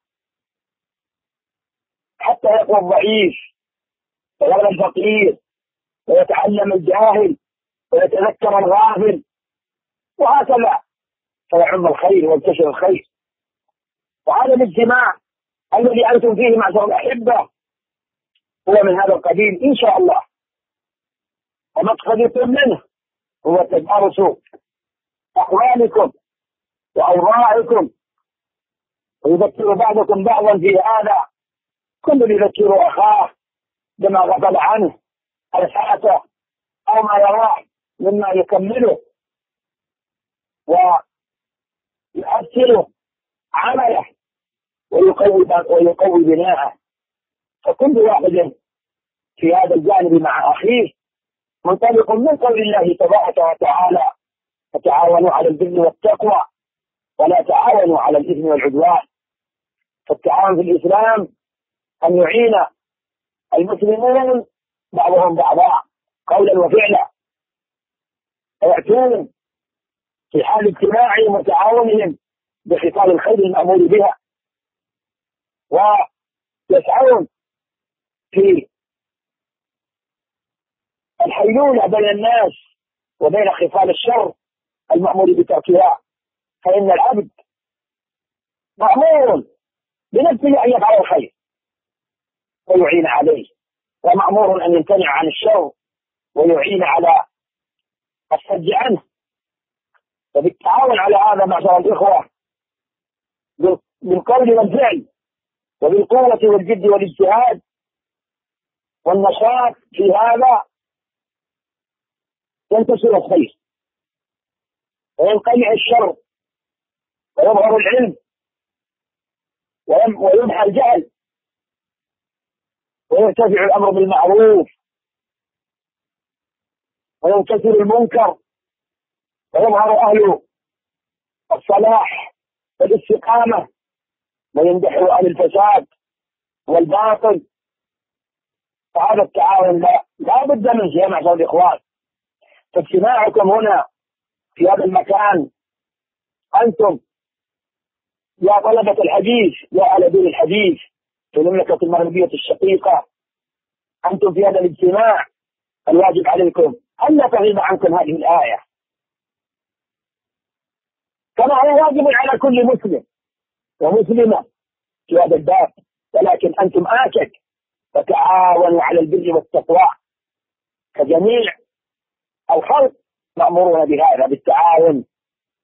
B: حتى يقوى الضعيف ويغنى الفقير ويتعلم الجاهل ويتذكر الغافل، وهكذا فيعم الخير وينتشر الخير. وهذا الاجتماع الذي أنتم فيه معشر الأحبة هو من هذا القبيل إن شاء الله، ومقصدكم منه هو تدارس أحوالكم وأوضاعكم، ويذكر بعضكم بعضا في هذا، كل يذكر أخاه بما غفل عنه أو فاته أو ما يراه مما يكمله ويؤثر عمله ويقوي بناءه. فكل واحد في هذا الجانب مع أخيه منطلق من قول الله تبارك وتعالى: فتعاونوا على البر والتقوى ولا تعاونوا على الإثم والعدوان. فالتعاون في الإسلام أن يعين المسلمون بعضهم بعضا قولا وفعلا، ويأتون في حال اجتماعهم وتعاونهم بخصال الخير المأمور بها، ويسعون في الحيلولة بين الناس وبين خصال الشر المأمور بتركها. فإن العبد مأمور بنفسه أن يفعل الخير ويعين عليه، ومأمور أن يمتنع عن الشر ويعين على الصد عنه. وبالتعاون على هذا معشر الإخوة بالقول والفعل وبالقوة والجد والاجتهاد والنشاط في هذا ينتشر الخير وينقلع الشر ويظهر العلم ويمحى الجهل ويرتفع الأمر بالمعروف وينكسر المنكر ويظهر أهل الصلاح والاستقامة ويمدح أهل الفساد والباطل. فهذا التعاون لا بد منه يا معشر الإخوان. فاجتماعكم هنا في هذا المكان أنتم يا طلبة الحديث، يا أهل دين الحديث في المملكة المغربية الشقيقة، أنتم في هذا الاجتماع الواجب عليكم أن لا تغيب عنكم هذه الآية، كما هو واجب على كل مسلم ومسلمة في هذا الباب. ولكن أنتم آكد وتعاونوا على البر والتقوى، كجميع الخلق مأمورون بهذا بالتعاون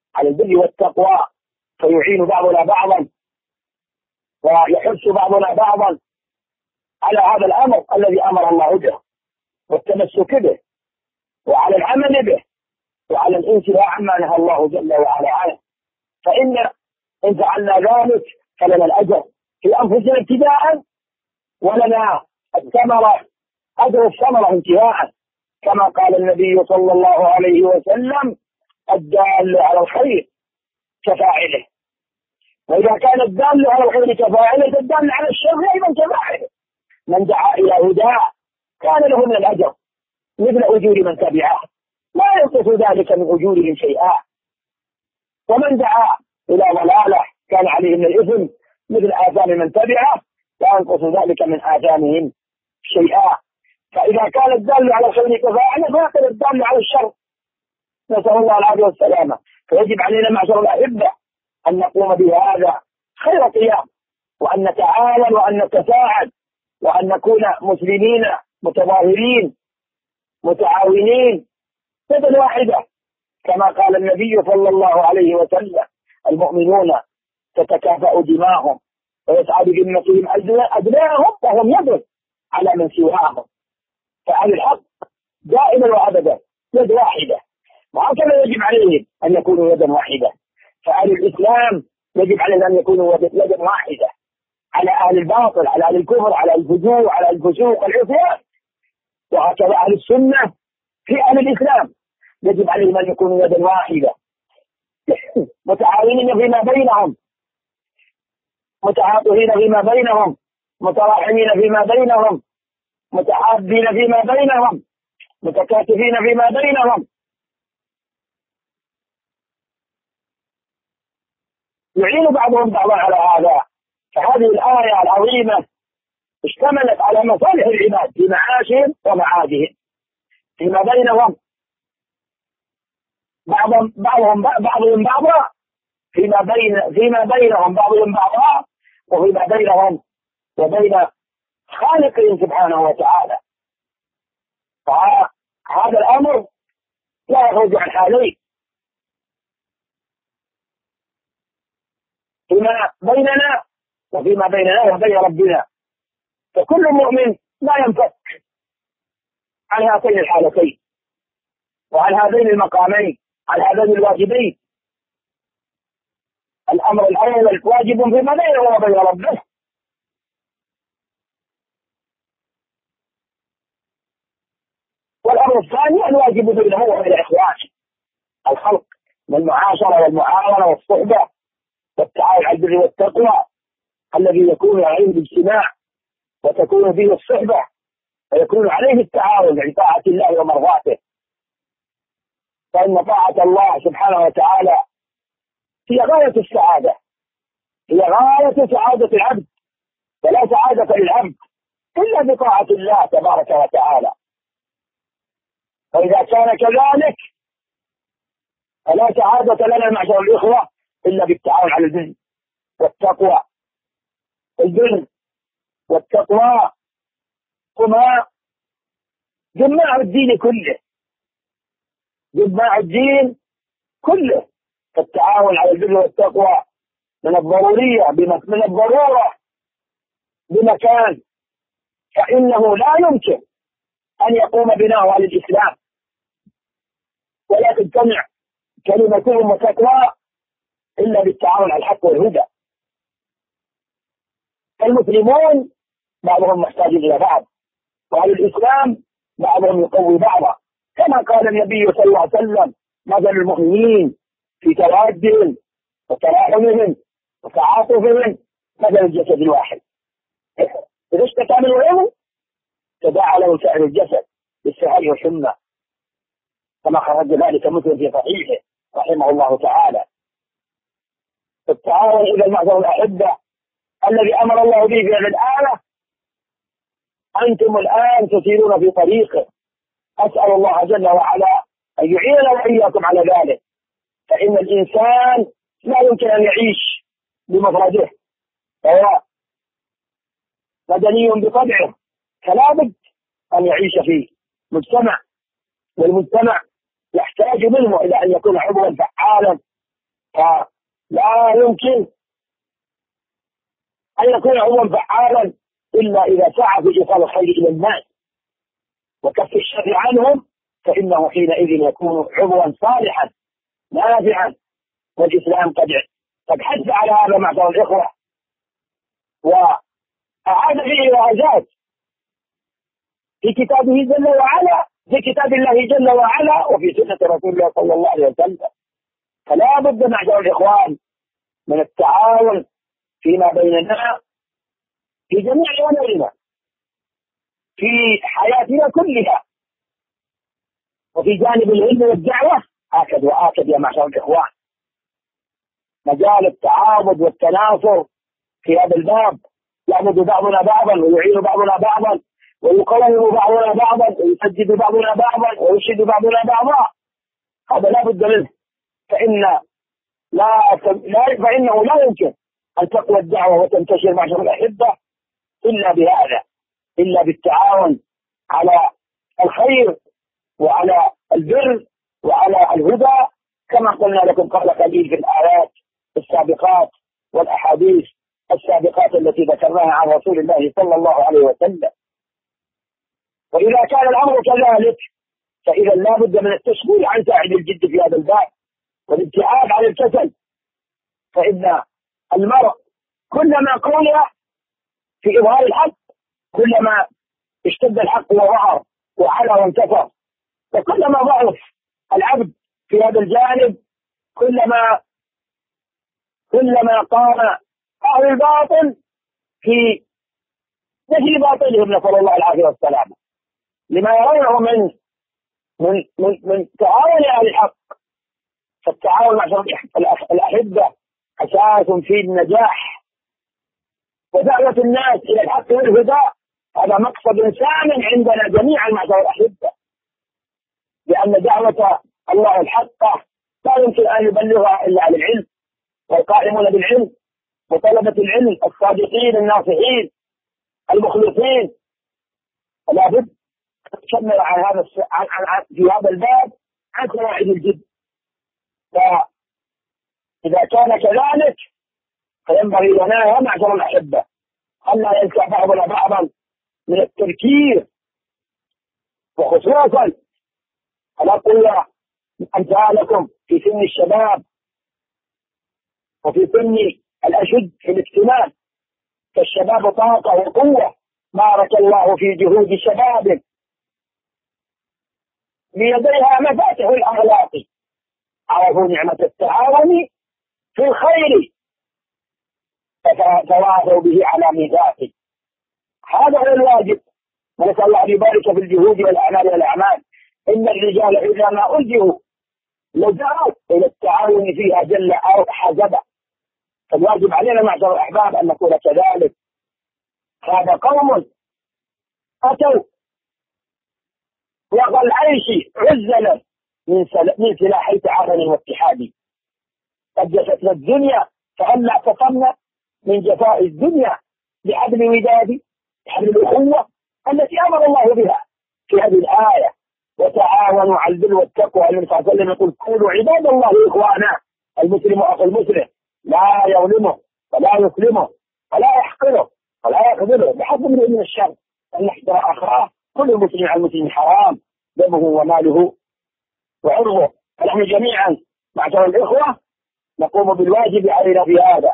B: على البر والتقوى، فيعين بعضنا بعضا ويحث بعضنا بعضا على هذا الأمر الذي أمر الله به والتمسك به، وعلى العمل به، وعلى الانتهاء عما نهى الله جل وعلا عنه. إن فعلنا ذلك فلنا الأجر في أنفسنا ابتداء، ولنا الثمرة أجر الثمرة انتهاء، كما قال النبي صلى الله عليه وسلم: الدال على الخير كفاعله. وإذا كان الدال على الخير كفاعله فالدال على الشر أيضا كفاعله. من دعا إلى هدى كان له من الأجر مثل أجور من تبعه، لا ينقص ذلك من أجورهم شيئا. ومن دعا إلى ضلالة كان عليه من الإثم مثل آثام من تبعه، لا ينقص ذلك من آثامهم شيئا. فإذا كان الدال على الخير كفاعله فيكون الدال على الشر، نسأل الله العافية والسلامة. فيجب علينا معشر الأحبة أن نقوم بهذا خير قيام، وأن نتعاون وأن نتساعد، وأن نكون مسلمين متظاهرين متعاونين يدا واحدة، كما قال النبي صلى الله عليه وسلم: المؤمنون تتكافأ دماءهم ويسعد ذمتهم أدناهم وهم يد على من سواهم. فأهل الحق دائما وأبدا يد واحدة، وهكذا يجب عليهم أن يكونوا يدا واحدة. فأهل الإسلام يجب عليهم أن يكونوا يدا واحدة على أهل الباطل، على أهل الكفر، على الفجور، على الفسوق والعصيان. وهكذا أهل السنة في أهل الإسلام يجب عليهم أن يكونوا يدا واحدة، متعاونين فيما بينهم، متعاطفين فيما بينهم، متراحمين فيما بينهم، متحابين فيما بينهم، متكاتفين فيما بينهم. يعين بعضهم بعضا على هذا. فهذه الآية العظيمة اشتملت على مصالح العباد في معاشهم ومعادهم فيما بينهم، بعضهم بعضا فيما بينهم بعضهم بعضا، وفيما بينهم وبين خالقهم سبحانه وتعالى. فهذا الأمر لا يخرج عن حالين: فيما بيننا وفيما بيننا وبين ربنا. فكل مؤمن لا ينفك عن هاتين الحالتين وعن هذين المقامين، عن هذين الواجبين. الأمر الأول واجب فيما بينه وبين ربه، والأمر الثاني الواجب بينه وبين إخوانه الخلق، والمعاشرة والمعاونة والصحبة والتعاون على البر والتقوى الذي يكون عليه الاجتماع وتكون فيه الصحبة ويكون عليه التعاون عن طاعة الله ومرضاته. فإن طاعة الله سبحانه وتعالى هي غاية السعادة، هي غاية سعادة العبد، ولا سعادة للعبد إلا بطاعة الله تبارك وتعالى. فإذا كان كذلك فلا سعادة لنا معشر الإخوة إلا بالتعاون على البر والتقوى. البر والتقوى هما جماع الدين كله، جماع الدين كله. فالتعاون على البر والتقوى من الضرورية، من الضرورة بمكان، فإنه لا يمكن أن يقوم بناء على الإسلام ولا تجتمع كلمتهم وتقوى إلا بالتعاون على الحق والهدى. المسلمون بعضهم محتاج إلى بعض، وعلى الإسلام بعضهم يقوي بعضا، كما قال النبي صلى الله عليه وسلم: مثل المؤمنين في توادهم وتراحمهم وتعاطفهم مثل الجسد الواحد، إذا اشتكى منه عضو تداعى له سائر الجسد بالسهر والحمى، كما خرج ذلك مسلم في صحيحه رحمه الله تعالى. التعاون إلى المعذر الأحبة الذي أمر الله به في هذه الآية، أنتم الآن تسيرون في طريقه، أسأل الله جل وعلا أن يعيننا وإياكم على ذلك. فإن الإنسان لا يمكن أن يعيش بمفرده، فهو مدني بطبعه، فلا بد أن يعيش في مجتمع، والمجتمع يحتاج منه إلى أن يكون عضوا فعالا فلا يمكن أن يكون عضوا فعالا إلا إذا سعى في إيصال الخير إلى الناس وكف الشر عنهم، فإنه حينئذ يكون عضوا صالحا نافعا. والإسلام قد حث على هذا معشر الإخوة، وأعاد فيه وأزاد في كتابه جل وعلا، في كتاب الله جل وعلا، وفي سنة رسول الله صلى الله عليه وسلم. فلا بد معشر الإخوان من التعاون فيما بيننا في جميع أمورنا، في حياتنا كلها، وفي جانب العلم والدعوة آكد وآكد يا معشر الإخوان. مجال التعاضد والتناصر في هذا الباب، يعبد بعضنا بعضا ويعين بعضنا بعضا ويقوم بعضنا بعضا ويسدد بعضنا بعضا ويرشد بعضنا بعضا، هذا لا بد منه. فإنه لا يمكن أن تقوى الدعوة وتنتشر معشر الأحبة إلا بهذا، إلا بالتعاون على الخير وعلى البر وعلى الهدى، كما قلنا لكم قبل قليل في الآيات السابقات والأحاديث السابقات التي ذكرناها عن رسول الله صلى الله عليه وسلم. وإذا كان الأمر كذلك فإذا لا بد من التشغيل عن ساعد الجد في هذا الباب والابتعاد عن الكسل. فإن المرء كلما قوي في إظهار الحق كلما اشتد الحق وظهر وعلى وانتصر، وكلما ضعف العبد في هذا الجانب كلما قام أهل الباطل في نفي باطلهم، نسأل الله العافية والسلامة، لما يرونه من تعاون أهل الحق. فالتعاون مع الأحبة أساس في النجاح، ودعوة الناس إلى الحق والهدى هذا مقصد سام عندنا جميعا معشر الأحبة، لأن دعوة الله الحق لا يمكن أن يبلغها إلا على العلم والقائمون بالعلم وطلبة العلم الصادقين الناصحين المخلصين. فلا بد أن نشمل عن هذا في هذا الباب عن قواعد الجد. فإذا كان كذلك فينبغي لنا يا معشر الأحبة أن لا ينسى بعضنا بعضا من التذكير، وخصوصا الأقوياء أمثالكم في سن الشباب وفي سن الأشد في الاكتمال، فالشباب طاقة وقوة، بارك الله في جهود شباب بيديها مفاتح الأخلاق، عرفوا نعمة التعاون في الخير فتواصوا به على ميثاق. هذا هو الواجب، ونسأل الله أن يبارك في الجهود والأعمال. إن الرجال إذا ما ألجئوا لجأوا إلى التعاون فيها جل أو حزبا. فالواجب علينا معشر الأحباب أن نكون كذلك. هذا قوم أتوا وغى العيش عزلا من سلاحي تعاون واتحاد، قد جفتنا الدنيا فهل اعتصمنا من جفاء الدنيا بحبل وداد، بحبل الأخوة التي أمر الله بها في هذه الآية، وتعاونوا على البر والتقوى. النبي صلى الله عليه وسلم يقول كونوا عباد الله إخوانا، المسلم أخو المسلم لا يظلمه ولا يسلمه ولا يحقره ولا يخذله بحسب من الشر أن يحضر أخاه. كل مسلم على المسلم حرام دمه وماله وعرضه. فنحن جميعا معشر الإخوة نقوم بالواجب علينا في هذا،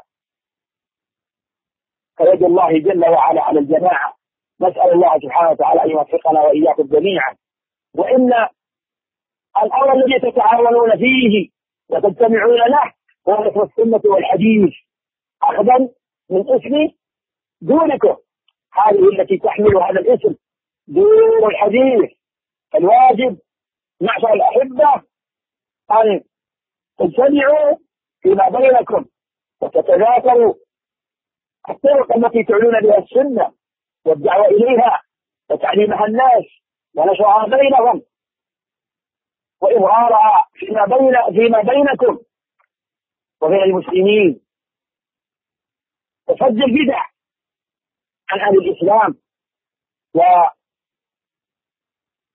B: فيد الله جل وعلا على الجماعة. نسأل الله سبحانه وتعالى أن يوفقنا وإياكم جميعا. وإن الأمر الذي تتعاونون فيه وتجتمعون له هو نصر السنة والحديث، أخذا من اسم دونكم، هذه التي تحمل هذا الاسم دون الحديث. الواجب معشر الأحبة أن تجتمعوا فيما بينكم وتتذاكروا الطرق التي تعلون بها السنة والدعوة إليها وتعليمها الناس ونشرها بينهم وإظهارها فيما بينكم وبين المسلمين، وفج البدع عن أهل الإسلام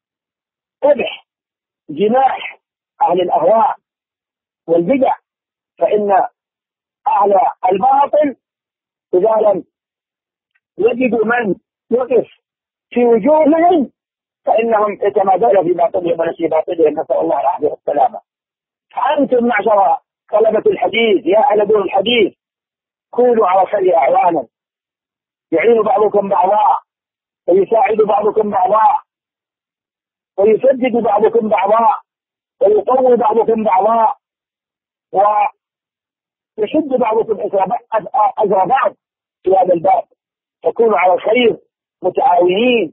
B: وقبح جناح أهل الأهواء والبدع فإن أهل الباطل إذا لم يجدوا من يقف في وجوههم فإنهم يتمادون في باطلهم ونسي باطلهم، نسأل الله العافية والسلامة. فأنتم معشر طلبة الحديث يا أهل دور الحديث كونوا على خير أعوانا، يعين بعضكم بعضا ويساعد بعضكم بعضا ويسدد بعضكم بعضا ويقوي بعضكم بعضا ويشد بعضكم أجر بعض في هذا الباب، تكونوا على الخير متعاونين.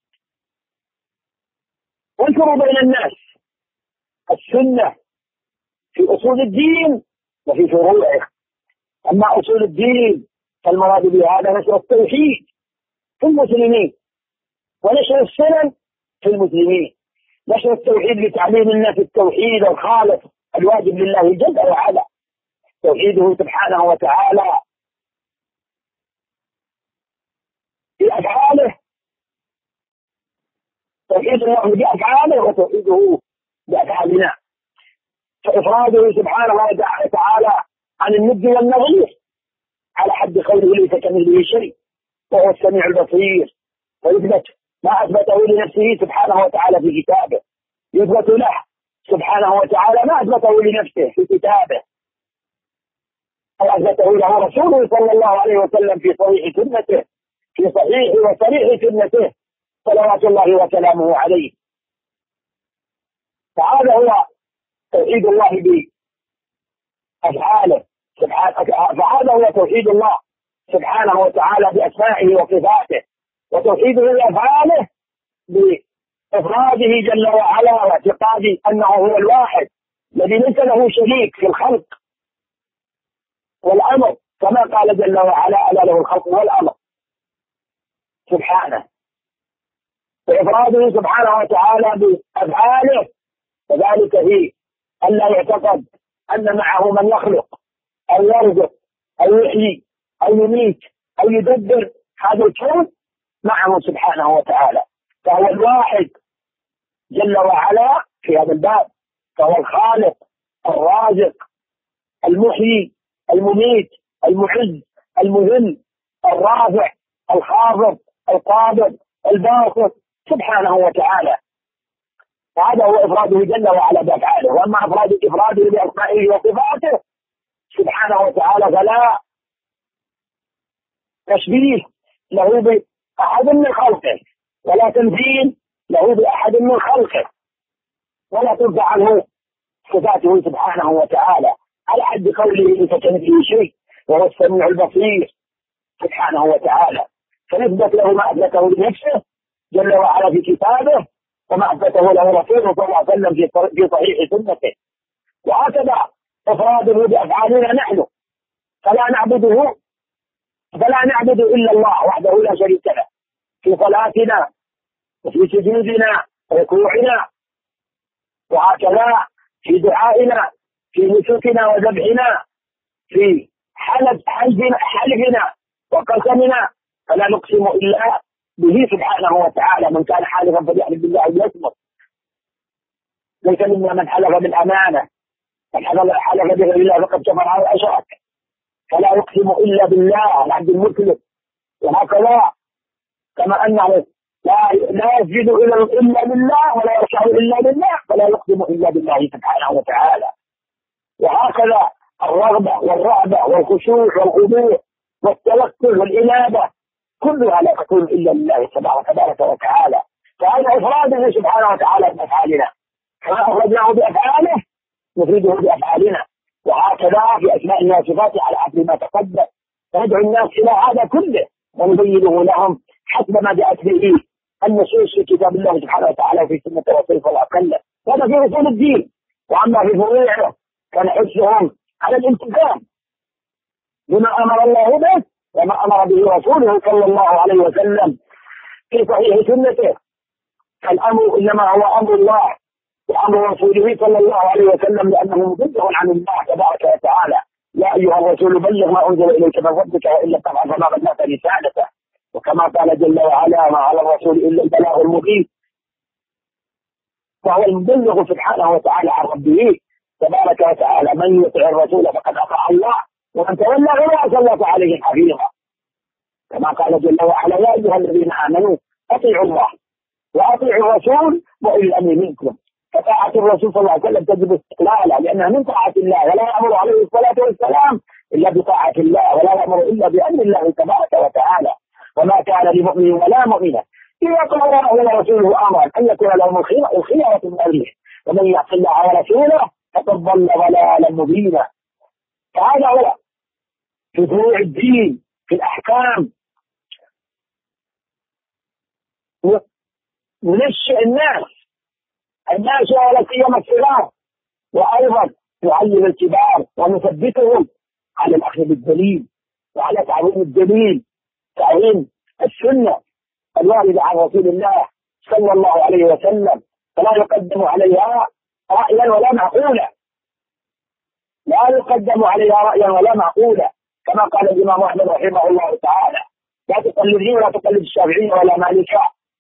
B: وانشروا بين الناس السنة في أصول الدين وفي فروعه. أما أصول الدين فالمراد بهذا نشر التوحيد في المسلمين ونشر السنن في المسلمين، نشر التوحيد لتعليم الناس التوحيد الخالص الواجب لله جل وعلا، توحيده سبحانه وتعالى في أفعاله، توحيد الله بأفعاله وتوحيده بأفعالنا، فإفراده سبحانه وتعالى عن الند والنظير على حد قوله ليس كمثله شيء وهو السميع البصير، ويثبت ما أثبته لنفسه سبحانه وتعالى في كتابه، يثبت له سبحانه وتعالى ما أثبته لنفسه في كتابه أو أثبته له رسوله صلى الله عليه وسلم في صحيح سنته، في صحيح وصريح سنته صلوات الله وسلامه عليه. فهذا هو توحيد الله بأفعاله سبحانه، فهذا هو توحيد الله سبحانه وتعالى بأسمائه وصفاته، وتوحيده بأفعاله بإفراده جل وعلا واعتقاد أنه هو الواحد الذي ليس له شريك في الخلق والأمر، كما قال جل وعلا ألا له الخلق والأمر سبحانه، وإفراده سبحانه وتعالى بأفعاله، وذلك هي ألا يعتقد أن معه من يخلق أو يرزق أو يحيي أو يميت أو يدبر هذا الكون معه سبحانه وتعالى، فهو الواحد جل وعلا في هذا الباب، فهو الخالق الرازق المحيي المميت المعز المذل الرافع الخافض القابض الباسط سبحانه وتعالى. وهذا هو إفراده جل وعلا بأفعاله. وأما إفراده بأسمائه وصفاته سبحانه وتعالى فلا تشبيه له بأحد من خلقه ولا تمثيل له بأحد من خلقه، ولا ترفع عنه صفاته سبحانه وتعالى على حد قوله ليس كمثله شيء وهو السميع البصير سبحانه وتعالى، فنثبت له ما أثبته لنفسه جل وعلا في كتابه وما أثبته له رسوله صلى الله عليه وسلم في صحيح سنته. وهكذا إفراده بأفعالنا نحن، فلا نعبد إلا الله وحده لا شريك له في صلاتنا وفي سجودنا وركوعنا، وهكذا في دعائنا في نسكنا وذبحنا في حلفنا وقسمنا، فلا نقسم إلا به سبحانه وتعالى. من كان حالفا فليحلف بالله أن يصمت، ليس منا من حلف بالأمانة، من حلف بغير الله فقد كفر أو أشرك، فلا يقسم إلا بالله العبد المسلم. وهكذا كما أنه لا يسجد إلا لله ولا يركع إلا لله، فلا يقسم إلا بالله سبحانه وتعالى. وهكذا الرغبة والرهبة والخشوع والخضوع والتوكل والإنابة كلها لا تكون إلا لله تبارك وتعالى. فهذا إفراده سبحانه وتعالى بأفعالنا، كما أفردناه بأفعاله نفرده بأفعالنا، وهكذا في أسمائنا وصفاته على حسب ما تقدم. فندعو الناس إلى هذا كله ونبينه لهم حسب ما جاءت به النصوص في كتاب الله سبحانه وتعالى وفي سنة رسوله صلى الله عليه وسلم. هذا في أصول الدين. وأما في فروعه فنحثهم على الالتزام بما أمر الله به وما أمر به رسوله صلى الله عليه وسلم في صحيح سنته. فالأمر إنما هو أمر الله وأمر رسوله صلى الله عليه وسلم، لأنه مبلغ عن الله تبارك وتعالى. يا أيها الرسول بلغ ما أنزل إليك من ربك وإن تفعل فما بلغت رسالته، وكما قال جل وعلا ما على الرسول إلا البلاغ المبين، فهو المبلغ سبحانه وتعالى عن ربه تبارك وتعالى: من يطع الرسول فقد أطاع الله ومن تولى فلا سلط عليه حفيظا. كما قال جل وعلا: يا أيها الذين آمنوا أطيعوا الله وأطيعوا الرسول وأولي الأمر منكم. فطاعة الرسول صلى الله عليه وسلم تجب استقلالا، لأنها من طاعة الله، ولا يأمر عليه الصلاة والسلام إلا بطاعة الله، ولا يأمر إلا بأمر الله تبارك وتعالى. وما كان لمؤمن ولا مؤمنة إذا قضى الله ورسوله أمرا أن يكون لهم الخيرة من أمره، ومن يعص الله ورسوله فقد ضل ضلالا مبينا. فهذا هو في فروع الدين، في الأحكام، ننشئ الناس ولا سيما الصغار، وأيضا نعلم الكبار ونثبتهم على الأخذ بالدليل وعلى تعظيم الدليل، تعظيم السنة الواردة عن رسول الله صلى الله عليه وسلم، فلا يقدم عليها رأيا ولا معقولا، لا يقدم عليها رأيا ولا معقولا، كما قال الإمام أحمد رحمه الله تعالى: لا تقلدني ولا تقلد الشافعي ولا مالكا.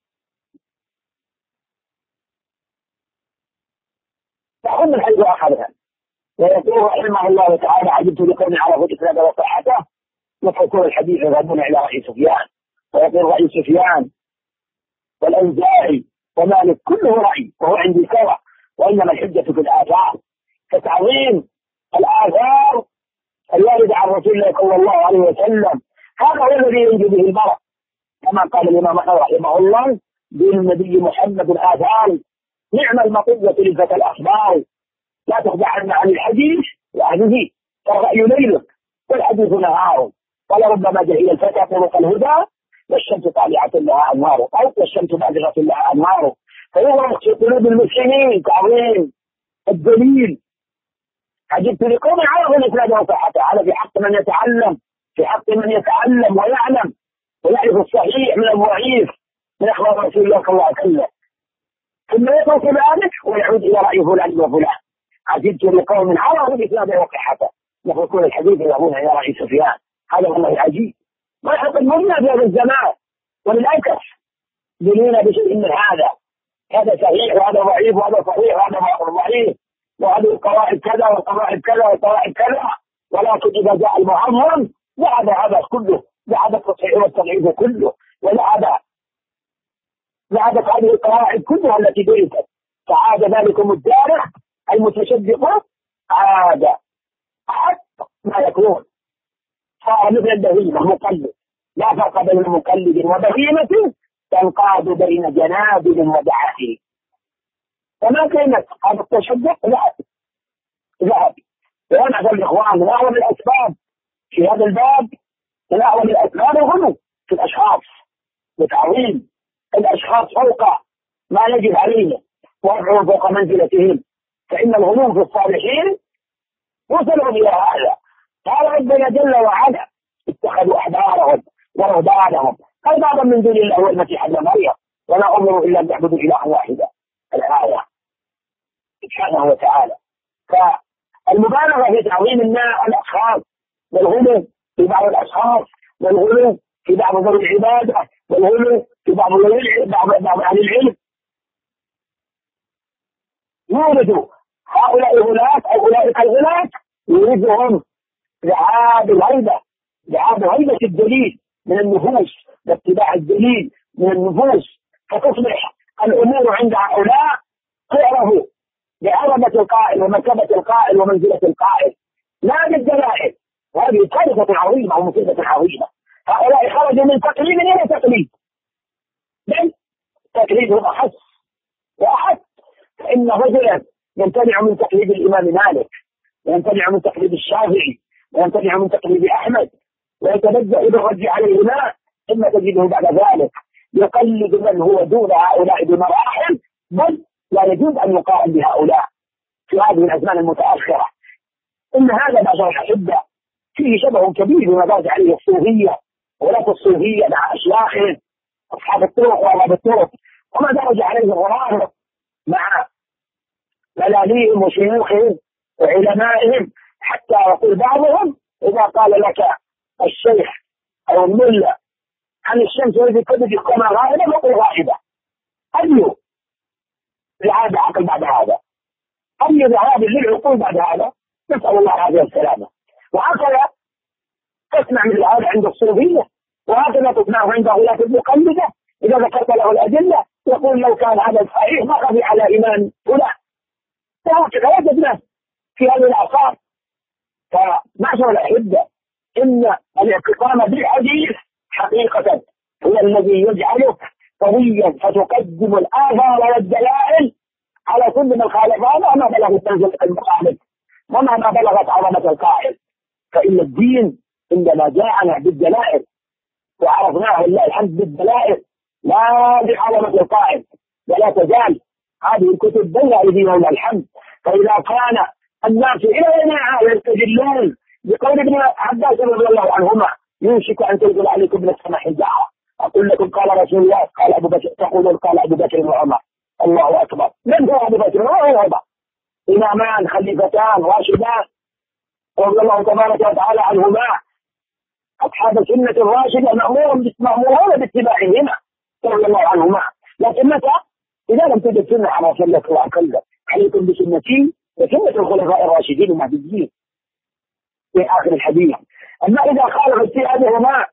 B: فهم من حيث أخذها. ويقول رحمه الله تعالى: عجبت لقوم عرفوا الإسلام وصحته يتركون الحديث يذهبون إلى رأي سفيان. ويقول رأي سفيان والأوزاعي ومالك كله رأي وهو عندي سواء، وإنما الحجة في الآثار. فتعظيم الآثار الواردة عن رسول الله صلى الله عليه وسلم هذا هو الذي ينجو به المرء، كما قال الإمام أحمد رحمه الله: بالنبي محمد آثار نعم المطية للفتى الأخبار، لا تخدعن عن الحديث وعنه فالرأي ليلك والحديث نهار، ولربما جهل الفتى طرق الهدى والشمس طالعة لها أنوار، أو والشمس بازغة لها أنوار. فهو في قلوب المسلمين تعظيم الدليل. عجبت لقوم عرفوا الإسلام وصحته. هذا في حق من يتعلم، في حق من يتعلم ويعلم ويعرف الصحيح من الضعيف من أخبار رسول الله صلى الله عليه وسلم، ثم يترك ذلك ويعود إلى رأي فلان وفلان. عجبت لقوم عرفوا الإسلام وصحته يتركون الحديث ويذهبون إلى رأي سفيان. هذا والله عجيب. ما يحط المنا في هذا الزمان، وللأسف دلينا بشيء من هذا صحيح وهذا ضعيف وهذا صحيح وهذا ضعيف، وهذه القواعد كذا والقواعد كذا والقواعد كذا. ولكن إذا جاء المعظم ذهب هذا كله، ذهب التصحيح والتضعيف كله، ذهبت هذه القواعد كلها التي درست. فعاد ذلكم الدارح المتشدق عاد أحق ما يكون، صار مثل البهيمة مقلد، لا فرق بين مقلد وبهيمة تنقاد بين جنابل ودعائر. فما كانت هذا التشدق ذهب. وأنا الإخوان من أعظم الأسباب في هذا الباب، من أعظم الأسباب الغلو في الأشخاص وتعظيم الأشخاص فوق ما يجب عليه ورفعهم فوق منزلتهم. فإن الغلو في الصالحين وصلوا إلى هذا. قال ربنا جل وعلا: اتخذوا أحبارهم ورهبانهم أربابا من دون الله والمسيح ابن مريم ولا أمروا إلا أن يعبدوا إلها واحدا. الآية سبحانه وتعالى. فالمبالغة في تعظيم الأشخاص والغلو في بعض الأشخاص والغلو في بعض ذوي العبادة والغلو في بعض أهل العلم يورد هؤلاء الغلاة أو أولئك الغلاة يريدهم ذهاب هيبة الدليل من النفوس واتباع الدليل من النفوس، فتصبح الأمور عند هؤلاء تعرف بعظمة القائل ومرتبة القائل ومنزلة القائل لا بالدلائل. وهذه كارثة عظيمة ومصيبة عظيمة. هؤلاء خرجوا من تقليد إلى تقليد، بل تقليدهم أخص وأحد. فإن رجلا يمتنع من تقليد الإمام مالك، ويمتنع من تقليد الشافعي، ويمتنع من تقليد أحمد، ويتبدأ بالرد عليهما، ثم تجده بعد ذلك يقلد من هو دون هؤلاء بمراحل، بل لا يجوز أن يقارن بهؤلاء في هذه الأزمان المتأخرة. إن هذا بشر الأحبة فيه شبه كبير بما درج عليه الصوفية ولاة الصوفية مع أشياخهم أصحاب الطرق وأصحاب الطرق، وما درج عليه الغرائب مع ملاليهم وشيوخهم وعلمائهم، حتى يقول بعضهم إذا قال لك الشيخ أو الملا عن الشمس الذي كذب يقوم غائبا فقل غائبا. أيوه لهذا عقل بعد هذا. أي ذهاب للعقول بعد هذا؟ نسأل الله العافية والسلامة. وهكذا تسمع مثل هذا عند الصوفية، وهكذا تسمعه عند غلاة المقلدة. إذا ذكرت له الأدلة يقول لو كان هذا صحيح ما خفي على إيمان فلان. وهكذا وجدنا في هذه الأعصار. فمعشر الأحبة، إن الاعتصام بالحديث حقيقة هو الذي يجعلك قويا، فتقدم الآثار والدلائل على كل من خالفها مهما بلغت منزلة المخالف ومهما بلغت عظمة القائل. فإن الدين عندما جاءنا بالدلائل وعرفناه لله الحمد بالدلائل لا بعظمة القائل، ولا تزال هذه الكتب بين أيدينا لله الحمد. فإذا كان الناس إلينا يستدلون بقول ابن عباس رضي الله عنهما يوشك أن تنزل عليكم من السماء حجارة، أقول لكم قال رسول الله قال أبو بكر، تقولون قال أبو بكر وعمر. الله أكبر. من هو أبو بكر وهو عمر؟ إمامان خليفتان راشدان رضي الله تبارك وتعالى عنهما، أصحاب السنة الراشدة مأمورون باتباعهما رضي الله عنهما. لكن متى؟ إذا لم تجد سنة على رسول الله صلى الله عليه وسلم، عليكم بسنتي وسنة الخلفاء الراشدين المهديين في آخر الحديث. أما إذا خالف اجتهادهما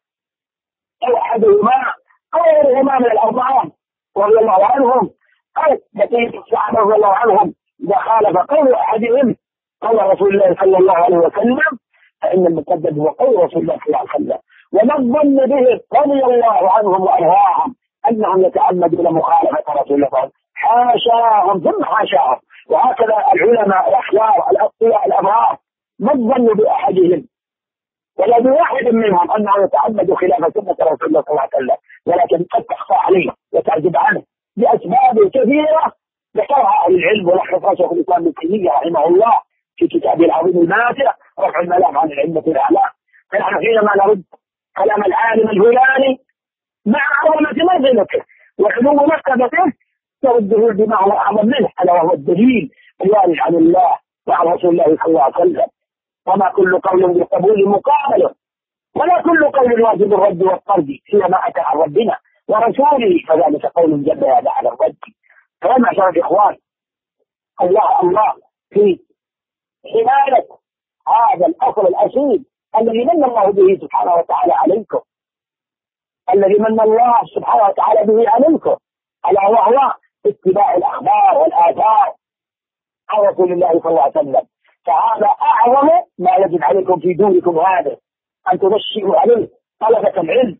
B: أو أحدهما أو غيرهما من الأربعة رضي الله عنهم أو بقية الصحابة رضي الله عنهم، إذا خالف قول أحدهم قول رسول الله صلى الله عليه وسلم فإن المقدم هو قول رسول الله صلى الله عليه وسلم. ومن ظن به رضي الله عنهم وأرضاهم أنهم يتعمدون مخالفة رسول الله صلى الله عليه وسلم، حاشاهم ثم حاشاهم. وهكذا العلماء الأخيار الأتقياء الأبرار من ظن بأحدهم ولا بواحد منهم أنه يتعمد خلاف سنة رسول الله صلى الله عليه وسلم، ولكن قد تخفى عليه وتعجب عنه بأسباب كثيرة ذكرها أهل العلم، ولخصها شيخ الإسلام ابن تيمية رحمه الله في كتابه العظيم الماتع رفع الملام عن العلة الأعلام. فنحن حينما نرد كلام العالم الفلاني مع عظمة منزلته وعلو مرتبته ترده بما هو أعظم منه، ألا وهو الدليل الوارد عن الله وعن رسول الله صلى الله عليه وسلم. وما كل قول بالقبول مقابله، ولا كل قول واجب الرد والطرد فيما أتى عن ربنا ورسوله، فذلك قول جب هذا على الرد. فيا معشر الإخوان، الله في حماية هذا الأصل الأصيل الذي من الله به سبحانه وتعالى عليكم، الذي من الله سبحانه وتعالى به عليكم، ألا وهو اتباع الأخبار والآثار عن رسول الله صلى الله عليه وسلم. فهذا أعظم ما يجب عليكم في دونكم هذا، أن تبشروا عليه طلبة العلم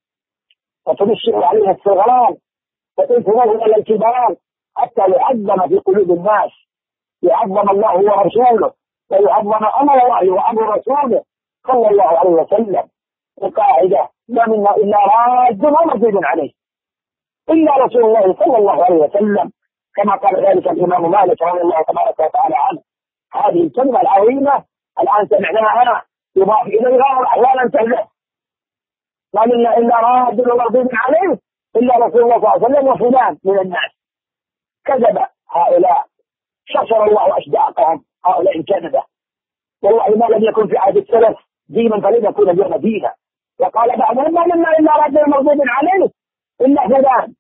B: وتبشروا عليه الصغران وتنفذوه إلى الكبار حتى يعظم في قلوب الناس، يعظم الله ورسوله ويعظم أمر الله وأمر رسوله صلى الله عليه وسلم. القاعدة ما منا إلا راد ومردود عليه إلا رسول الله صلى الله عليه وسلم، كما قال ذلك الإمام مالك رضي الله تبارك وتعالى عنه. هذه الكلمة العظيمة الآن سمعناها يضاف إليها أحوالا تهدف. ما منا إلا راد ومردود عليه إلا رسول الله صلى الله عليه وسلم وفلان من الناس. كذب هؤلاء، ششر الله أشداقهم هؤلاء الكذبة. والله ما لم يكن في عهد السلف دينا فلن يكون اليوم دينا. وقال بعضهم ما منا إلا راد ومردود عليه إلا فلان.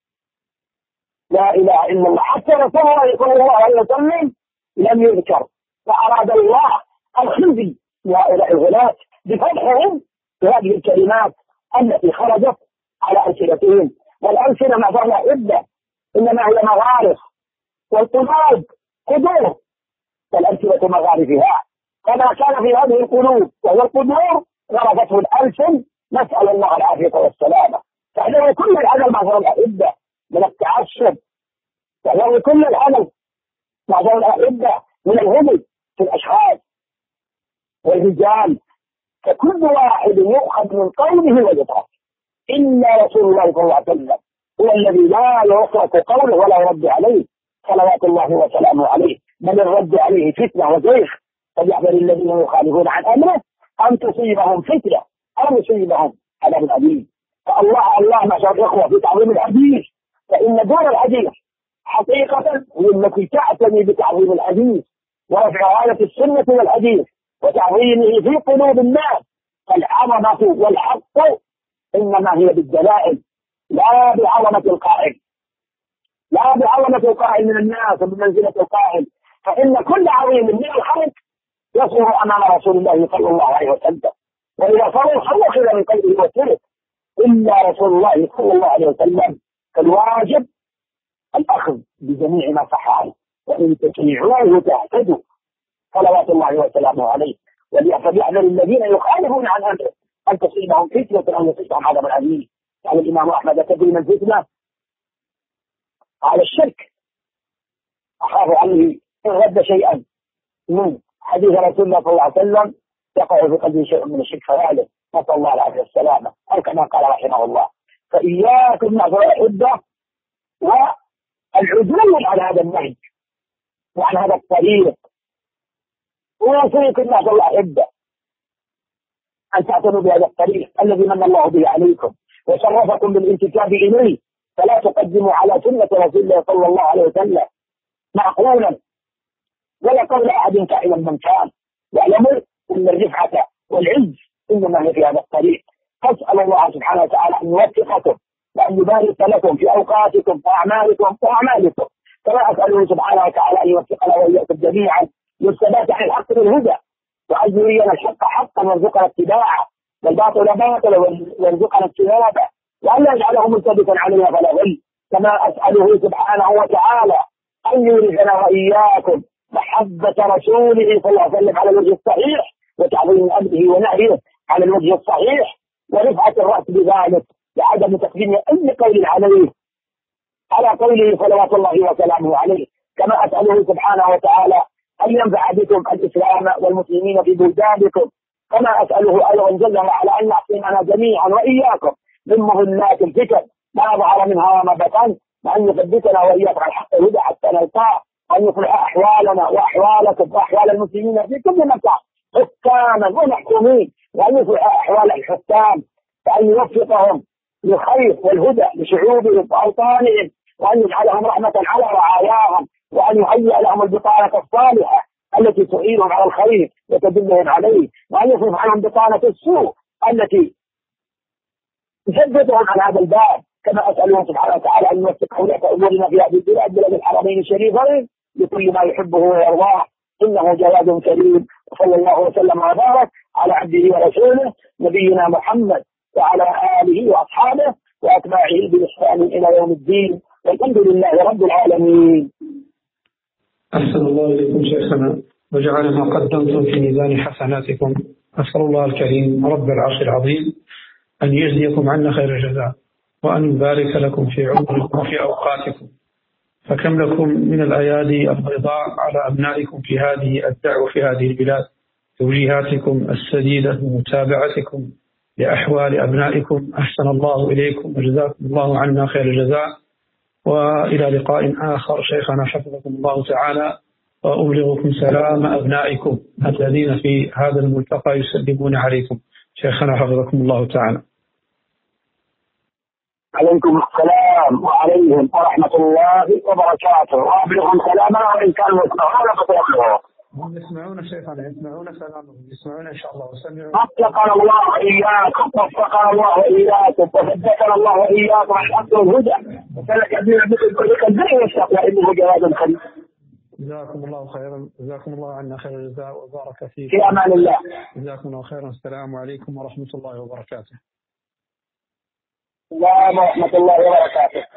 B: لا إله إلا الله. حتى رسول الله صلى الله عليه وسلم لم يذكر، فأراد الله الخزي لهؤلاء الغلاة بفتحهم بهذه الكلمات التي خرجت على ألسنتهم. والألسنة معظمها عدة، إنما هي مغارف، والقلوب قدور، والألسنة مغارفها. فما كان في هذه القلوب وهو القدور غرفته الألسن، نسأل الله العافية والسلامة. فإنه كل العمل معظم الأحبة من التعصب، وهو كل العمل معظم الأحبة من الهدى في الأشخاص والرجال. فكل واحد يؤخذ من قوله ويترك إلا رسول الله صلى الله عليه وسلم هو الذي لا يترك قوله ولا يرد عليه صلوات الله وسلامه عليه. بل الرد عليه فتنة وزيخ، فليحذر الذين يخالفون عن أمره أن تصيبهم فتنة أو يصيبهم عذاب أليم. فالله ما شاء الإخوة في تعظيم الحديث، فإن دون الحديث حقيقة هي التي تعتني بتعظيم الحديث ورفع راية السنة والحديث وتعظيمه في قلوب الناس. فالعظمة والحق إنما هي بالدلائل لا بعظمة القائل، لا بعظمة القائل من الناس وبمنزلة القائل. فإن كل عظيم من الخلق يصير أمام رسول الله صلى الله عليه وسلم، وإذا صار خلق من قلبه وسره إلا رسول الله صلى الله عليه وسلم، فالواجب الأخذ بجميع ما صح عنه، وإن تطيعوه تهتدوا صلوات الله وسلامه عليه. وليحذر الذين يخالفون عن أمره أن تصيبهم فتنة أو يصيبهم عذاب أليم. قال الإمام أحمد: تدري من الفتنة؟ على الشرك، أخاف عليه إن رد شيئا من حديث رسول الله صلى الله عليه وسلم يقع في قلبه شيء من الشرك فيعلم، نسأل الله العافية والسلامة، أو كما قال رحمه الله. فإياكم نحذر الحدة والعدول على هذا النهج وعن هذا الطريق. ويوصيكم نحذر الحدة أن تعتنوا بهذا الطريق الذي من الله به عليكم وشرفكم بالانتساب إليه، فلا تقدموا على سنة رسول الله صلى الله عليه وسلم معقولا ولا قول أحد كائنا من كان. واعلموا أن الرفعة والعز إنما هي في هذا الطريق. فاسأل الله سبحانه وتعالى أن يوفقكم وأن يبارك لكم في أوقاتكم وأعمالكم كما أسأله سبحانه وتعالى أن يوفقنا وإياكم جميعا للثبات على الحق بالهدى، وأن يرينا الحق حقا وارزقنا اتباعه، والباطل باطلا وارزقنا اجتنابه، وأن لا يجعله ملتبسا علينا فلا ظل. كما أسأله سبحانه وتعالى أن يورثنا وإياكم محبة رسوله صلى الله عليه وسلم على الوجه الصحيح، وتعظيم أمره ونهيه على الوجه الصحيح، ورفعة الرأس بذلك لعدم تقديم أي قول عليه على قوله صلوات الله وسلامه عليه. كما أسأله سبحانه وتعالى أن ينفع بكم الإسلام والمسلمين في بلدانكم. كما أسأله أيضا جل وعلا أن يعصمنا جميعا وإياكم من مضلات الفتن ما ظهر منها وما بطن، وأن يثبتنا وإياكم على الحق الهدى حتى نلقاه، وأن يصلح أحوالنا وأحوالكم وأحوال المسلمين في كل مكان حكاما ومحكومين، وأن يصلح أحوال الحكام وأن يوفقهم للخير والهدى لشعوبهم وأوطانهم، وأن يجعلهم رحمة على رعاياهم، وأن يهيئ لهم البطانة الصالحة التي تعينهم على الخير وتدلهم عليه، وأن يصرف عنهم بطانة السوء التي تثبتهم عن هذا الباب. كما أسألهم سبحانه وتعالى أن يوفق ولاة أمورنا في هذه البلاد بلاد الحرمين الشريفين لكل ما يحبه ويرضاه، إنه جواد كريم. وصلى الله وسلم وبارك على عبده ورسوله نبينا محمد وعلى آله وأصحابه وأتباعه بإحسان إلى يوم الدين، والحمد لله رب العالمين.
A: أحسن الله إليكم شيخنا وجعل ما قدمتم في ميزان حسناتكم. أسأل الله الكريم رب العرش العظيم أن يجزيكم عنا خير الجزاء، وأن يبارك لكم في عمركم وفي أوقاتكم. فكم لكم من الأيادي البيضاء على أبنائكم في هذه الدعوة في هذه البلاد، توجيهاتكم السديدة ومتابعتكم لأحوال أبنائكم. أحسن الله إليكم وجزاكم الله عنا خير الجزاء. وإلى لقاء آخر شيخنا حفظكم الله تعالى، وأبلغكم سلام أبنائكم الذين في هذا الملتقى يسلمون عليكم. شيخنا حفظكم الله تعالى.
B: عليكم السلام وعليهم ورحمة الله وبركاته، وأبلغهم سلامنا وإن كانوا يسمعون فتوقعوا.
A: هم يسمعون شيخنا، يسمعون سلامهم، يسمعون إن شاء الله.
B: وفقنا الله وإياكم، وفقنا الله وإياكم، وثبتنا الله وإياكم على الحق والهدى، وسلك بنا بطريق البر والتقوى إنه جواد كريم.
A: جزاكم الله خيرا، جزاكم الله عنا خير الجزاء وبارك فيك.
B: في أمان الله.
A: جزاكم الله خيرا. السلام عليكم ورحمة الله وبركاته.
B: السلام ورحمة الله وبركاته.